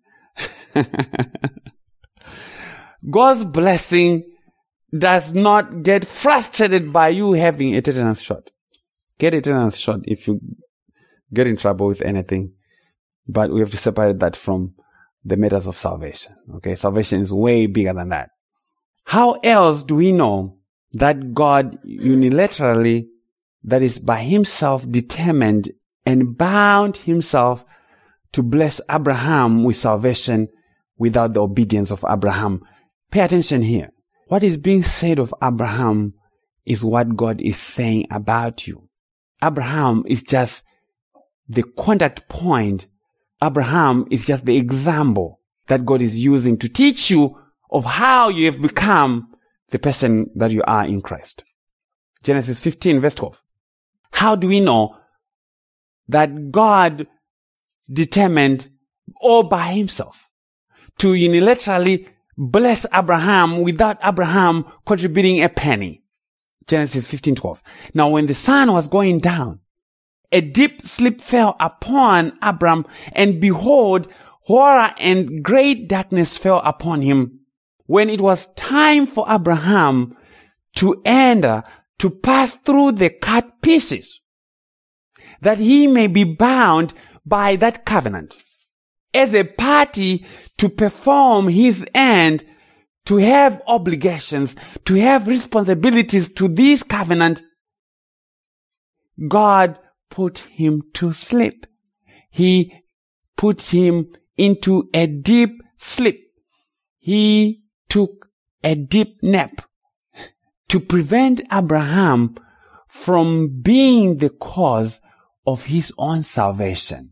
God's blessing does not get frustrated by you having a tetanus shot. Get a tetanus shot if you get in trouble with anything. But we have to separate that from the matters of salvation. Okay? Salvation is way bigger than that. How else do we know that God unilaterally, that is by himself, determined and bound himself to bless Abraham with salvation without the obedience of Abraham. Pay attention here. What is being said of Abraham is what God is saying about you. Abraham is just the contact point. Abraham is just the example that God is using to teach you of how you have become the person that you are in Christ. Genesis 15 verse 12. How do we know that God determined all by himself to unilaterally bless Abraham without Abraham contributing a penny? Genesis 15:12. Now when the sun was going down, a deep sleep fell upon Abram, and behold, horror and great darkness fell upon him. When it was time for Abraham to enter, to pass through the cut pieces, that he may be bound by that covenant, as a party to perform his end, to have obligations, to have responsibilities to this covenant, God put him to sleep. He put him into a deep sleep. He took a deep nap to prevent Abraham from being the cause of his own salvation.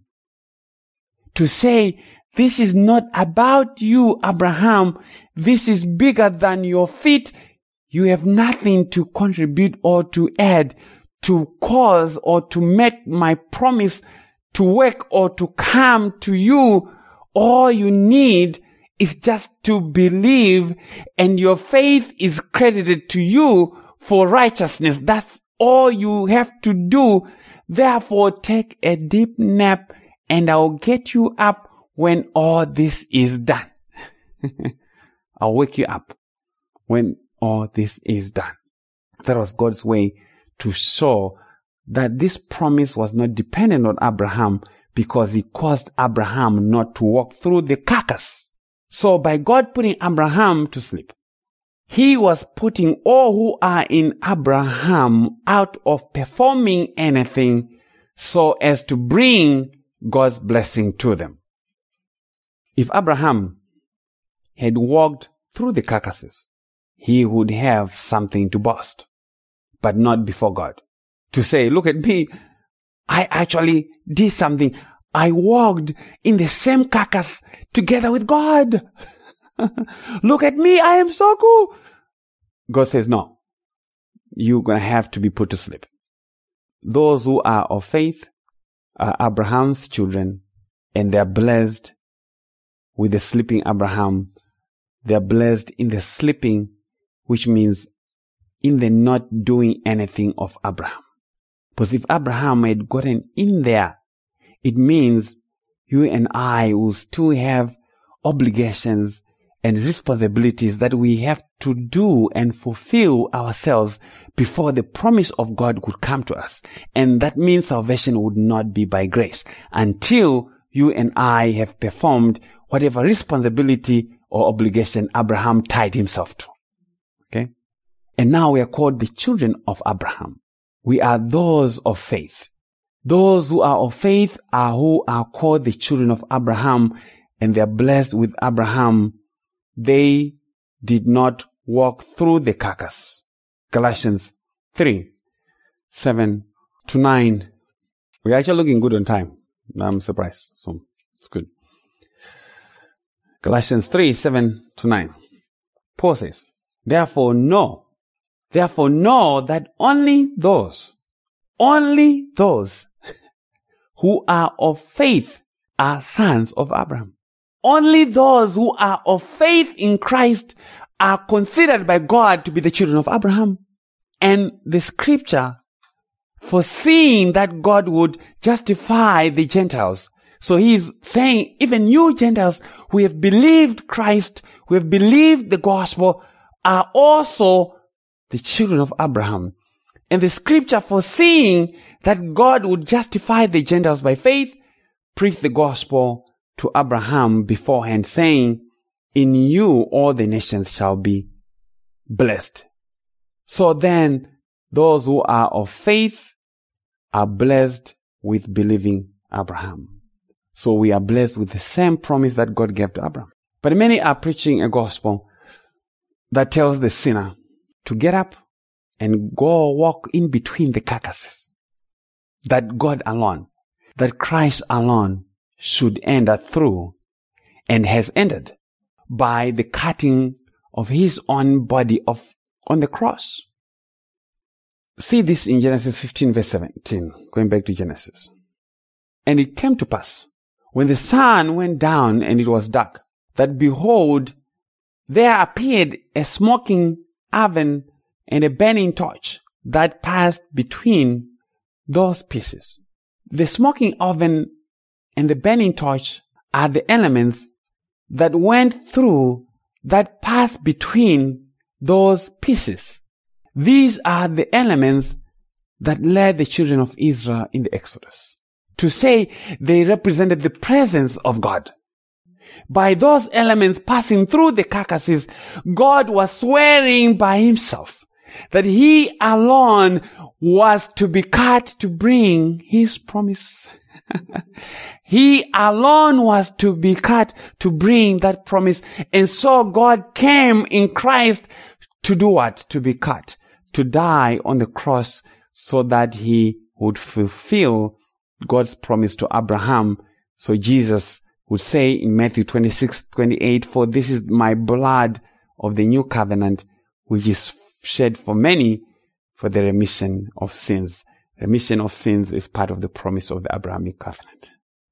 To say, this is not about you, Abraham. This is bigger than your feet. You have nothing to contribute or to add to cause or to make my promise to work or to come to you. All you need is just to believe, and your faith is credited to you for righteousness. That's all you have to do. Therefore, take a deep nap, and I'll get you up when all this is done. I'll wake you up when all this is done. That was God's way to show that this promise was not dependent on Abraham, because he caused Abraham not to walk through the carcass. So by God putting Abraham to sleep, he was putting all who are in Abraham out of performing anything so as to bring God's blessing to them. If Abraham had walked through the carcasses, he would have something to boast, but not before God. To say, look at me, I actually did something. I walked in the same carcass together with God. Look at me, I am so cool. God says, no, you're going to have to be put to sleep. Those who are of faith are Abraham's children, and they're blessed with the sleeping Abraham. They're blessed in the sleeping, which means in the not doing anything of Abraham. Because if Abraham had gotten in there, it means you and I will still have obligations and responsibilities that we have to do and fulfill ourselves before the promise of God could come to us. And that means salvation would not be by grace until you and I have performed whatever responsibility or obligation Abraham tied himself to. Okay? And now we are called the children of Abraham. We are those of faith. Those who are of faith are who are called the children of Abraham, and they are blessed with Abraham. They did not walk through the carcass. Galatians 3:7-9. We're actually looking good on time. I'm surprised. So it's good. Galatians 3:7-9. Paul says, Therefore know that only those who are of faith are sons of Abraham. Only those who are of faith in Christ are considered by God to be the children of Abraham. And the scripture foreseeing that God would justify the Gentiles. So he's saying, even you Gentiles who have believed Christ, who have believed the gospel, are also the children of Abraham. And the scripture foreseeing that God would justify the Gentiles by faith, preached the gospel to Abraham beforehand, saying, in you all the nations shall be blessed. So then, those who are of faith are blessed with believing Abraham. So we are blessed with the same promise that God gave to Abraham. But many are preaching a gospel that tells the sinner to get up and go walk in between the carcasses. That God alone, that Christ alone should enter through and has entered by the cutting of his own body on the cross. See this in Genesis 15 verse 17, going back to Genesis. And it came to pass, when the sun went down and it was dark, that behold, there appeared a smoking oven and a burning torch that passed between those pieces. The smoking oven and the burning torch are the elements that went through, that passed between those pieces. These are the elements that led the children of Israel in the Exodus. To say they represented the presence of God. By those elements passing through the carcasses, God was swearing by himself that he alone was to be cut to bring his promise. He alone was to be cut to bring that promise. And so God came in Christ to do what? To be cut, to die on the cross so that he would fulfill God's promise to Abraham. So Jesus would say in Matthew 26:28, for this is my blood of the new covenant, which is shed for many for the remission of sins. Remission of sins is part of the promise of the Abrahamic covenant.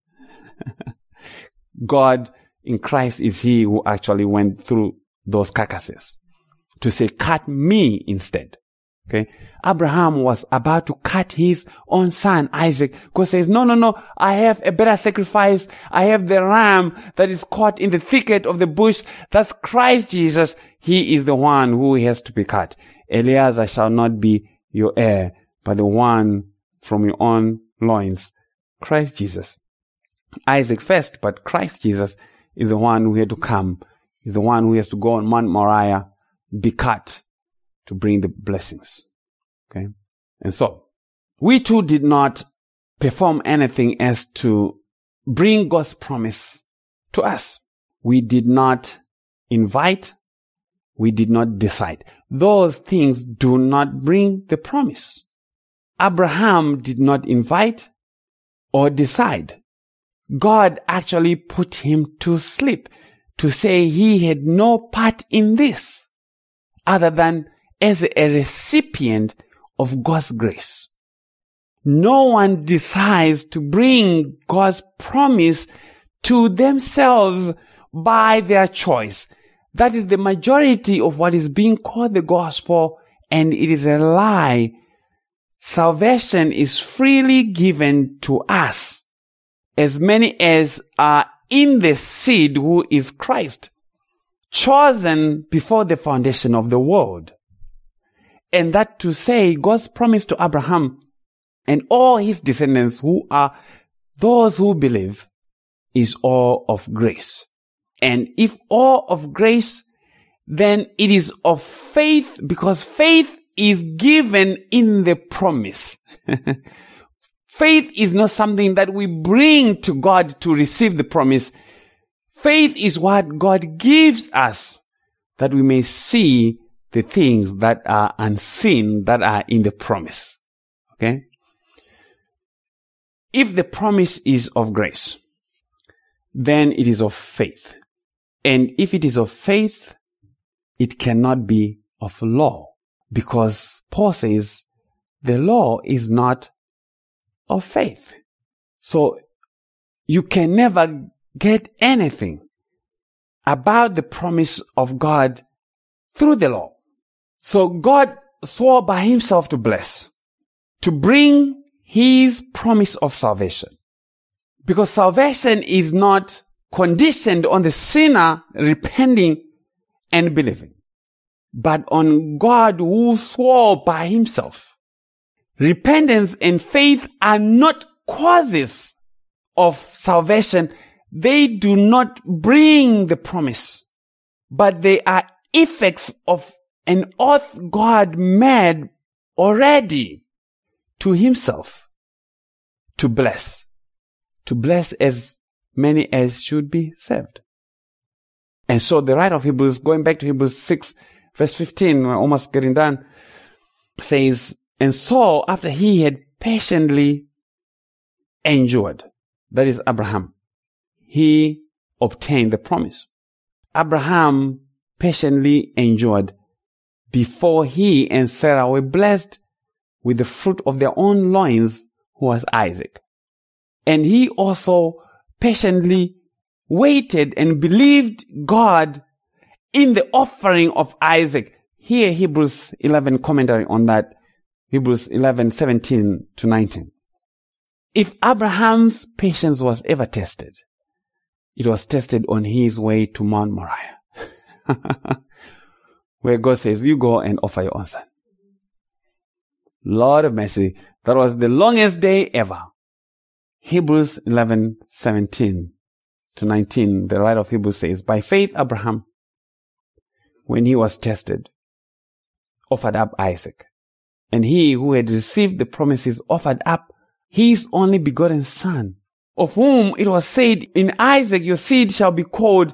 God in Christ is he who actually went through those carcasses to say, cut me instead. Okay. Abraham was about to cut his own son, Isaac. God says, no, I have a better sacrifice. I have the ram that is caught in the thicket of the bush. That's Christ Jesus. He is the one who has to be cut. Eliezer shall not be your heir, but the one from your own loins, Christ Jesus. Isaac first, but Christ Jesus is the one who had to come. He's the one who has to go on Mount Moriah, be cut to bring the blessings. Okay. And so, we too did not perform anything as to bring God's promise to us. We did not invite. We did not decide. Those things do not bring the promise. Abraham did not invite or decide. God actually put him to sleep to say he had no part in this other than as a recipient of God's grace. No one decides to bring God's promise to themselves by their choice. That is the majority of what is being called the gospel, and it is a lie. Salvation is freely given to us, as many as are in the seed who is Christ, chosen before the foundation of the world. And that to say, God's promise to Abraham and all his descendants who are those who believe is all of grace. And if all of grace, then it is of faith, because faith is given in the promise. Faith is not something that we bring to God to receive the promise. Faith is what God gives us that we may see the things that are unseen that are in the promise. Okay? If the promise is of grace, then it is of faith. And if it is of faith, it cannot be of law, because Paul says the law is not of faith. So you can never get anything about the promise of God through the law. So God swore by himself to bless, to bring his promise of salvation. Because salvation is not conditioned on the sinner repenting and believing, but on God who swore by himself. Repentance and faith are not causes of salvation. They do not bring the promise, but they are effects of an oath God made already to himself to bless as many as should be saved. And so the writer of Hebrews, going back to Hebrews 6, verse 15, we're almost getting done, says, and so after he had patiently endured, that is Abraham, he obtained the promise. Abraham patiently endured before he and Sarah were blessed with the fruit of their own loins, who was Isaac. And he also patiently waited and believed God in the offering of Isaac. Here, Hebrews 11 commentary on that, Hebrews 11:17 to 19. If Abraham's patience was ever tested, it was tested on his way to Mount Moriah, where God says, you go and offer your own son. Lord of mercy, that was the longest day ever. Hebrews 11:17 to 19, the writer of Hebrews says, by faith Abraham, when he was tested, offered up Isaac. And he who had received the promises offered up his only begotten son, of whom it was said, in Isaac your seed shall be called,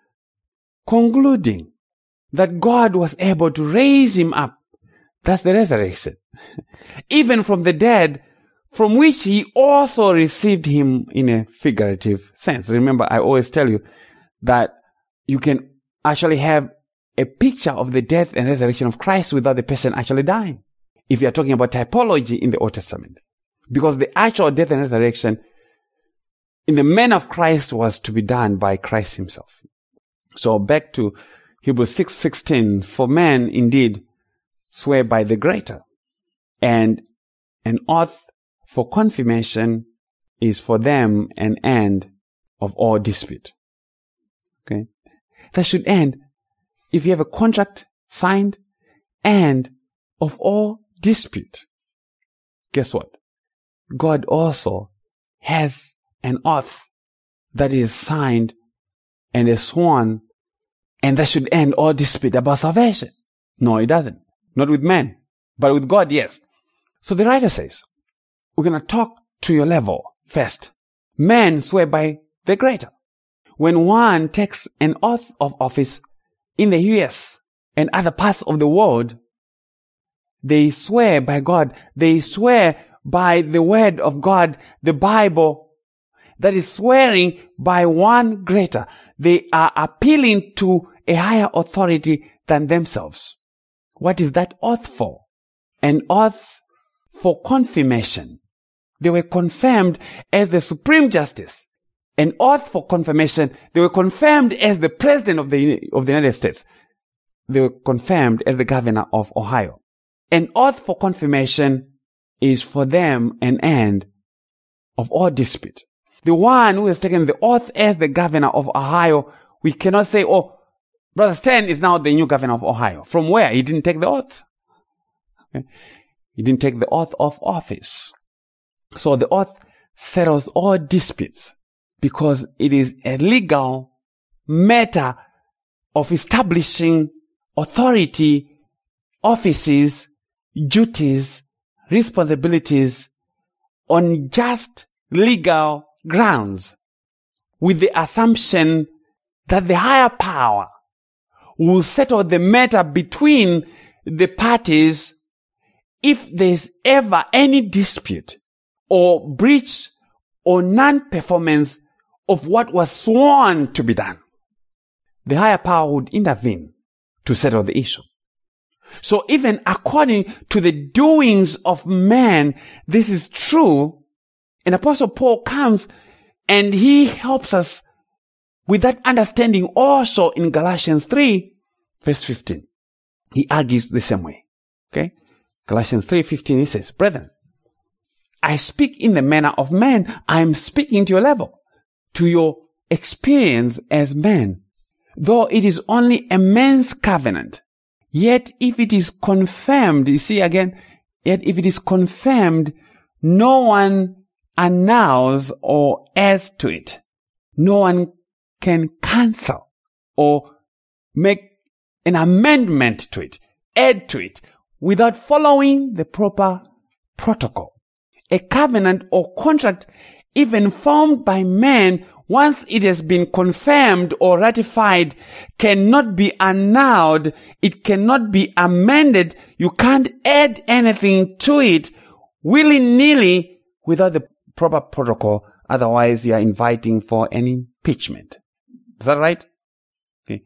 concluding that God was able to raise him up. That's the resurrection. Even from the dead, from which he also received him in a figurative sense. Remember, I always tell you that you can actually have a picture of the death and resurrection of Christ without the person actually dying, if you are talking about typology in the Old Testament. Because the actual death and resurrection in the man of Christ was to be done by Christ himself. So back to Hebrews 6:16, for man indeed swear by the greater, and an oath for confirmation is for them an end of all dispute. Okay? That should end if you have a contract signed and of all dispute. Guess what? God also has an oath that is signed and is sworn, and that should end all dispute about salvation. No, it doesn't. Not with men, but with God, yes. So the writer says, we're going to talk to your level first. Men swear by the greater. When one takes an oath of office in the US and other parts of the world, they swear by God. They swear by the word of God, the Bible, that is swearing by one greater. They are appealing to a higher authority than themselves. What is that oath for? An oath for confirmation. They were confirmed as the Supreme Justice. An oath for confirmation. They were confirmed as the President of the United States. They were confirmed as the Governor of Ohio. An oath for confirmation is for them an end of all dispute. The one who has taken the oath as the Governor of Ohio, we cannot say, oh, Brother Stan is now the new Governor of Ohio. From where? He didn't take the oath. Okay? He didn't take the oath of office. So the oath settles all disputes because it is a legal matter of establishing authority, offices, duties, responsibilities on just legal grounds, with the assumption that the higher power will settle the matter between the parties if there's ever any dispute or breach or non-performance of what was sworn to be done. The higher power would intervene to settle the issue. So even according to the doings of man, this is true. And Apostle Paul comes and he helps us with that understanding also in Galatians 3, verse 15. He argues the same way. Okay? Galatians 3:15, he says, brethren, I speak in the manner of man. I am speaking to your level, to your experience as man. Though it is only a man's covenant, yet if it is confirmed, you see again, yet if it is confirmed, no one annuls or adds to it. No one can cancel or make an amendment to it, add to it, without following the proper protocol. A covenant or contract, even formed by man, once it has been confirmed or ratified, cannot be annulled. It cannot be amended. You can't add anything to it willy-nilly without the proper protocol. Otherwise, you are inviting for an impeachment. Is that right? Okay.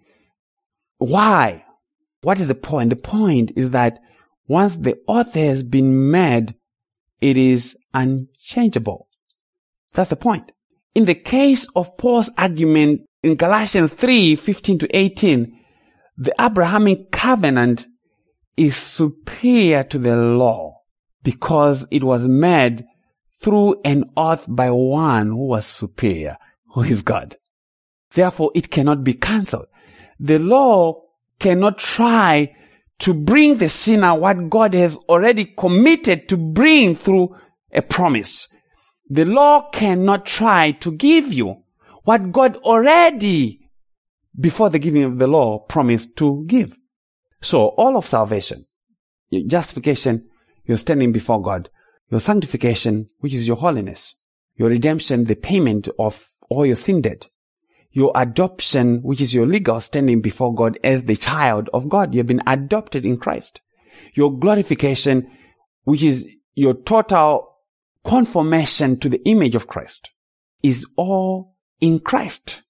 Why? What is the point? The point is that once the oath has been made, it is unchangeable. That's the point. In the case of Paul's argument in Galatians 3:15-18, the Abrahamic covenant is superior to the law because it was made through an oath by one who was superior, who is God. Therefore, it cannot be cancelled. The law cannot try to bring the sinner what God has already committed to bring through a promise. The law cannot try to give you what God already, before the giving of the law, promised to give. So all of salvation, your justification, your standing before God, your sanctification, which is your holiness, your redemption, the payment of all your sin debt, your adoption, which is your legal standing before God as the child of God. You have been adopted in Christ. Your glorification, which is your total conformation to the image of Christ, is all in Christ.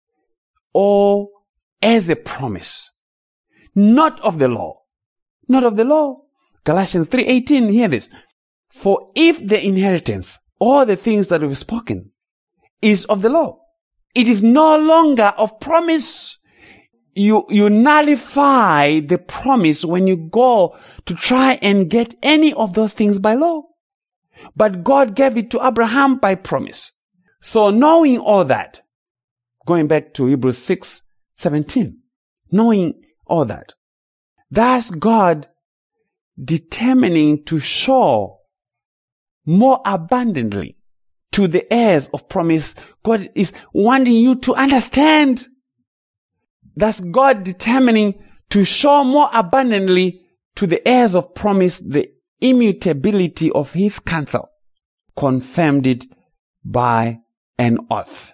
All as a promise. Not of the law. Not of the law. Galatians 3:18, hear this. For if the inheritance, all the things that we've spoken, is of the law, it is no longer of promise. You nullify the promise when you go to try and get any of those things by law. But God gave it to Abraham by promise. So knowing all that, going back to Hebrews 6:17, knowing all that, thus God determining to show more abundantly to the heirs of promise. God is wanting you to understand. Thus God determining to show more abundantly to the heirs of promise the immutability of his counsel, confirmed it by an oath.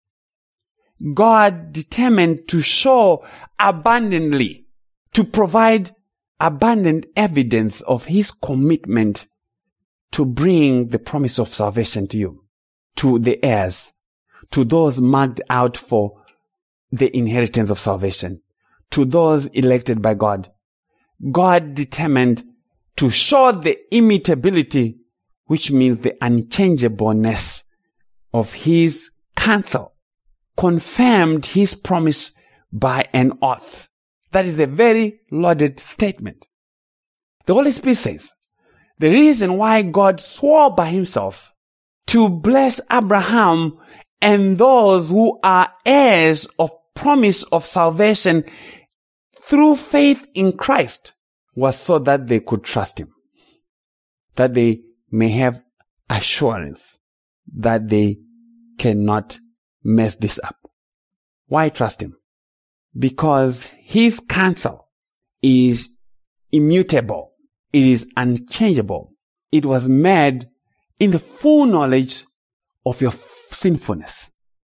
God determined to show abundantly, to provide abundant evidence of his commitment to bring the promise of salvation to you, to the heirs, to those marked out for the inheritance of salvation, to those elected by God. God determined to show the immutability, which means the unchangeableness of his counsel, confirmed his promise by an oath. That is a very loaded statement. The Holy Spirit says, the reason why God swore by himself to bless Abraham and those who are heirs of promise of salvation through faith in Christ was so that they could trust him, that they may have assurance that they cannot mess this up. Why trust him? Because his counsel is immutable. It is unchangeable. It was made in the full knowledge of your sinfulness.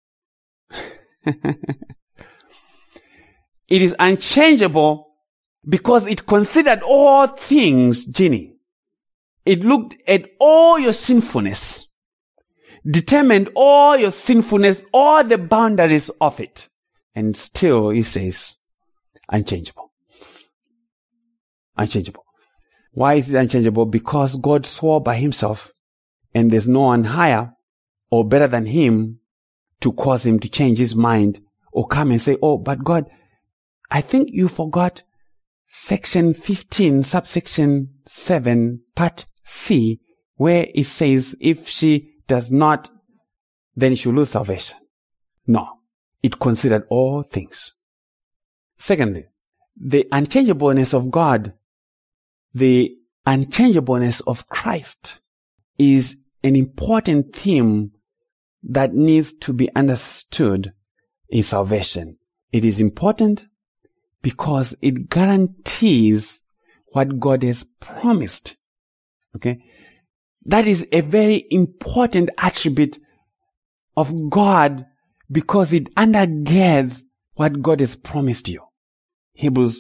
It is unchangeable because it considered all things, Ginny. It looked at all your sinfulness, determined all your sinfulness, all the boundaries of it. And still, he says, unchangeable. Unchangeable. Why is it unchangeable? Because God swore by himself, and there's no one higher or better than him to cause him to change his mind or come and say, oh, but God, I think you forgot section 15, subsection 7, part C, where it says if she does not, then she will lose salvation. No, it considered all things. Secondly, the unchangeableness of God, the unchangeableness of Christ is an important theme that needs to be understood in salvation. It is important because it guarantees what God has promised. Okay? That is a very important attribute of God, because it undergirds what God has promised you. Hebrews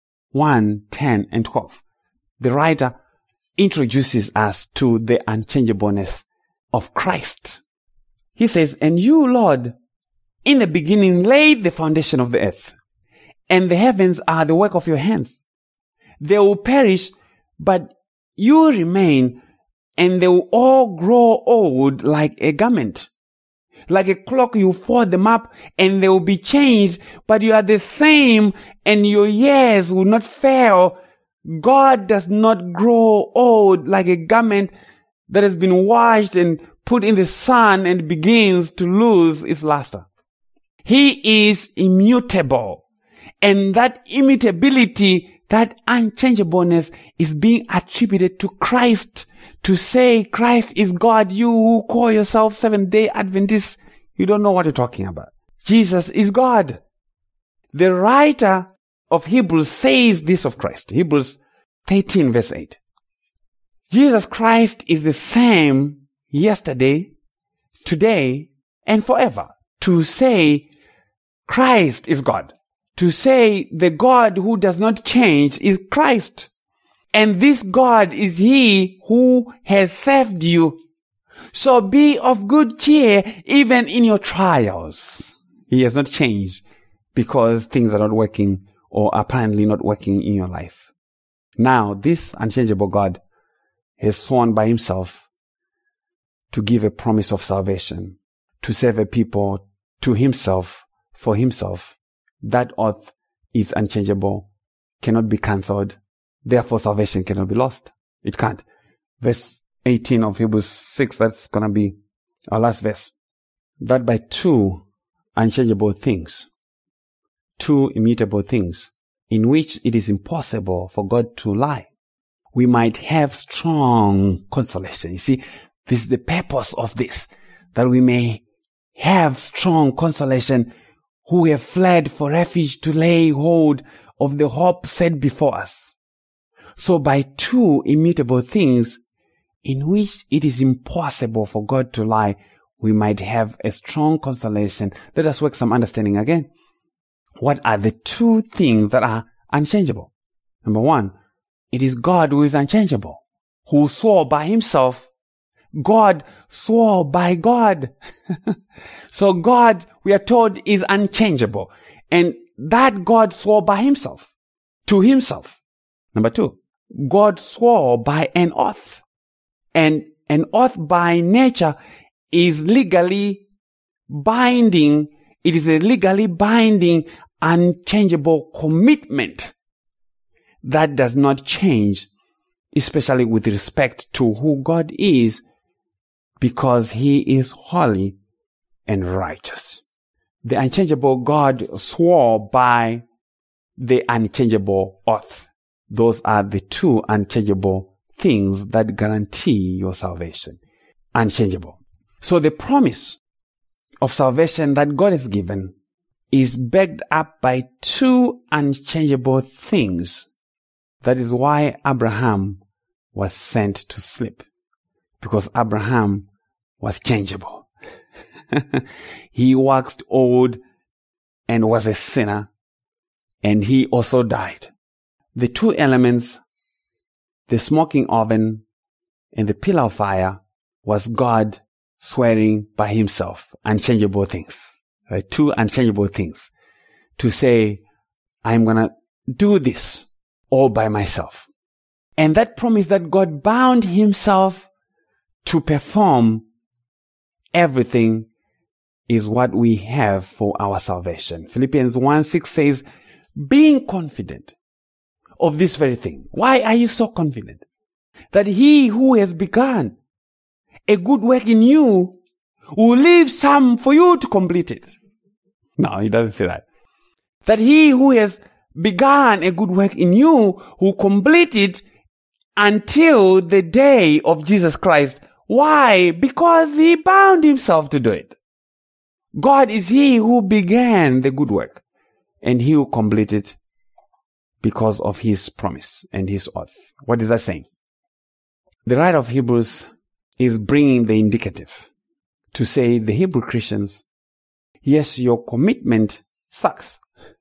1, 10 and 12. The writer introduces us to the unchangeableness of Christ. He says, "And you, Lord, in the beginning laid the foundation of the earth, and the heavens are the work of your hands. They will perish, but you remain, and they will all grow old like a garment. Like a cloak, you fold them up, and they will be changed, but you are the same, and your years will not fail. God does not grow old like a garment that has been washed and put in the sun and begins to lose its luster. He is immutable. And that immutability, that unchangeableness is being attributed to Christ. To say Christ is God, you who call yourself Seventh-day Adventists, you don't know what you're talking about. Jesus is God. The writer of Hebrews says this of Christ. Hebrews 13 verse 8. Jesus Christ is the same yesterday, today, and forever. To say Christ is God, to say the God who does not change is Christ. And this God is He who has saved you. So be of good cheer even in your trials. He has not changed because things are not working or apparently not working in your life. Now, this unchangeable God has sworn by Himself to give a promise of salvation, to save a people to Himself, for Himself. That oath is unchangeable, cannot be cancelled. Therefore, salvation cannot be lost. It can't. Verse 18 of Hebrews 6, that's going to be our last verse. That by two unchangeable things, two immutable things, in which it is impossible for God to lie, we might have strong consolation. You see, this is the purpose of this, that we may have strong consolation who have fled for refuge to lay hold of the hope set before us. So by two immutable things, in which it is impossible for God to lie, we might have a strong consolation. Let us work some understanding again. What are the two things that are unchangeable? Number one, it is God who is unchangeable, who swore by Himself. God swore by God. So God, we are told, is unchangeable. And that God swore by Himself, to Himself. Number two, God swore by an oath. And an oath by nature is legally binding. It is a legally binding, unchangeable commitment that does not change, especially with respect to who God is, because He is holy and righteous. The unchangeable God swore by the unchangeable oath. Those are the two unchangeable things that guarantee your salvation. Unchangeable. So the promise of salvation that God has given is backed up by two unchangeable things. That is why Abraham was sent to sleep, because Abraham was changeable. He waxed old and was a sinner, and he also died. The two elements, the smoking oven and the pillar of fire, was God swearing by Himself. Unchangeable things. Right? Two unchangeable things. To say, I'm going to do this all by myself. And that promise that God bound Himself to perform everything is what we have for our salvation. Philippians 1:6 says, being confident of this very thing. Why are you so confident? That He who has begun a good work in you will leave some for you to complete it. No, He doesn't say that. That He who has begun a good work in you will complete it until the day of Jesus Christ. Why? Because He bound Himself to do it. God is He who began the good work, and He will complete it because of His promise and His oath. What is that saying? The writer of Hebrews is bringing the indicative to say the Hebrew Christians, Yes, your commitment sucks.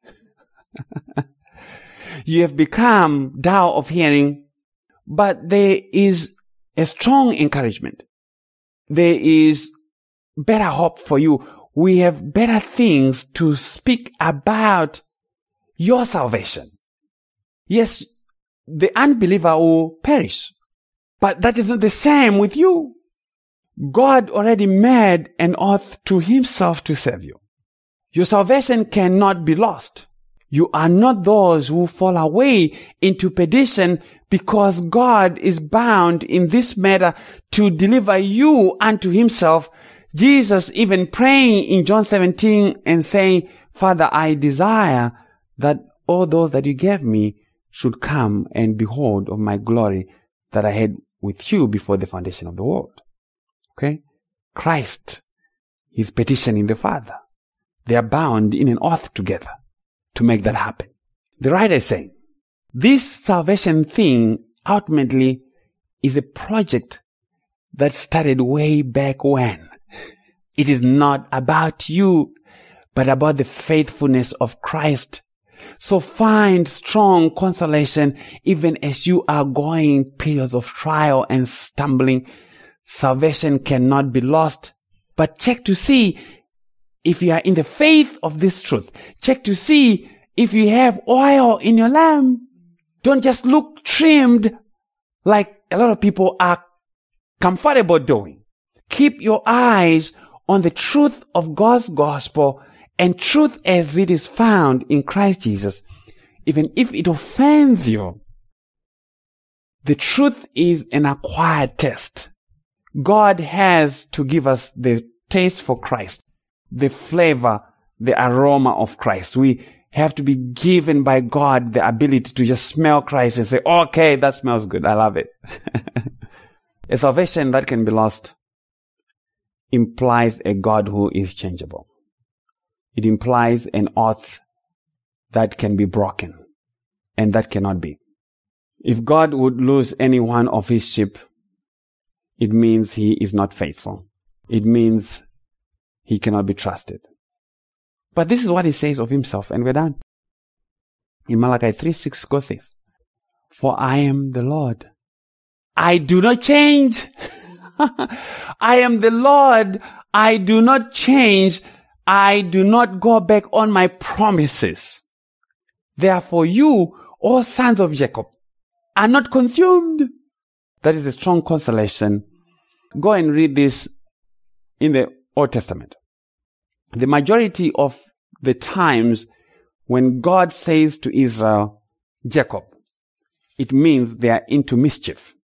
You have become dull of hearing, but there is a strong encouragement. There is better hope for you. We have better things to speak about your salvation. Yes, the unbeliever will perish, but that is not the same with you. God already made an oath to himself to save you. Your salvation cannot be lost. You are not those who fall away into perdition, because God is bound in this matter to deliver you unto himself. Jesus even praying in John 17 and saying, Father, I desire that all those that you gave me should come and behold of my glory that I had with you before the foundation of the world. Okay? Christ is petitioning the Father. They are bound in an oath together to make that happen. The writer is saying, this salvation thing ultimately is a project that started way back when. It is not about you, but about the faithfulness of Christ. So find strong consolation even as you are going periods of trial and stumbling. Salvation cannot be lost, but check to see if you are in the faith of this truth. Check to see if you have oil in your lamp. Don't just look trimmed like a lot of people are comfortable doing. Keep your eyes on the truth of God's gospel and truth as it is found in Christ Jesus. Even if it offends you, the truth is an acquired taste. God has to give us the taste for Christ, the flavor, the aroma of Christ. We have to be given by God the ability to just smell Christ and say, okay, that smells good. I love it. A salvation that can be lost implies a God who is changeable. It implies an oath that can be broken, and that cannot be. If God would lose any one of his sheep, it means he is not faithful. It means he cannot be trusted. But this is what he says of himself, and we're done. In Malachi 3:6, God says, For I am the Lord. I do not change. I am the Lord. I do not change. I do not go back on my promises. Therefore you, O sons of Jacob, are not consumed. That is a strong consolation. Go and read this in the Old Testament. The majority of the times when God says to Israel, Jacob, it means they are into mischief.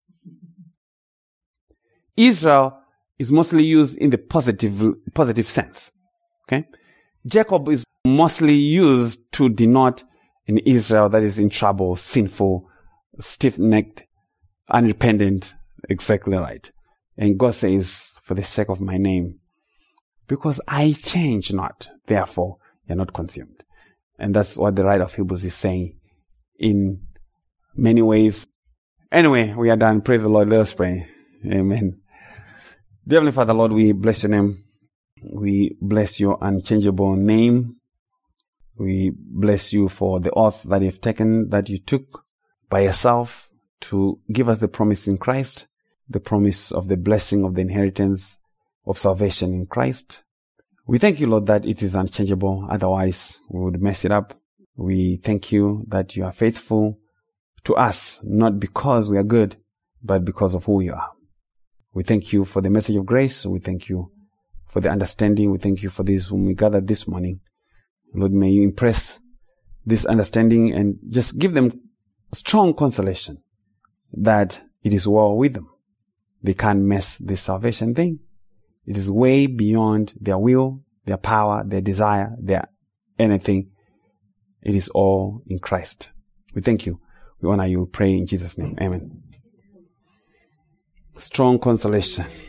Israel is mostly used in the positive sense. Okay? Jacob is mostly used to denote an Israel that is in trouble, sinful, stiff-necked, unrepentant. Exactly right. And God says, for the sake of my name, because I change not, therefore you're not consumed. And that's what the writer of Hebrews is saying in many ways. Anyway, we are done. Praise the Lord. Let us pray. Amen. Dear Heavenly Father, Lord, we bless your name. We bless your unchangeable name. We bless you for the oath that you've taken, that you took by yourself to give us the promise in Christ, the promise of the blessing of the inheritance of salvation in Christ. We thank you, Lord, that it is unchangeable. Otherwise, we would mess it up. We thank you that you are faithful to us, not because we are good, but because of who you are. We thank you for the message of grace. We thank you for the understanding. We thank you for this whom we gathered this morning. Lord, may you impress this understanding and just give them strong consolation that it is well with them. They can't mess this salvation thing. It is way beyond their will, their power, their desire, their anything. It is all in Christ. We thank you. We honor you. We pray in Jesus' name. Amen. Strong consolation.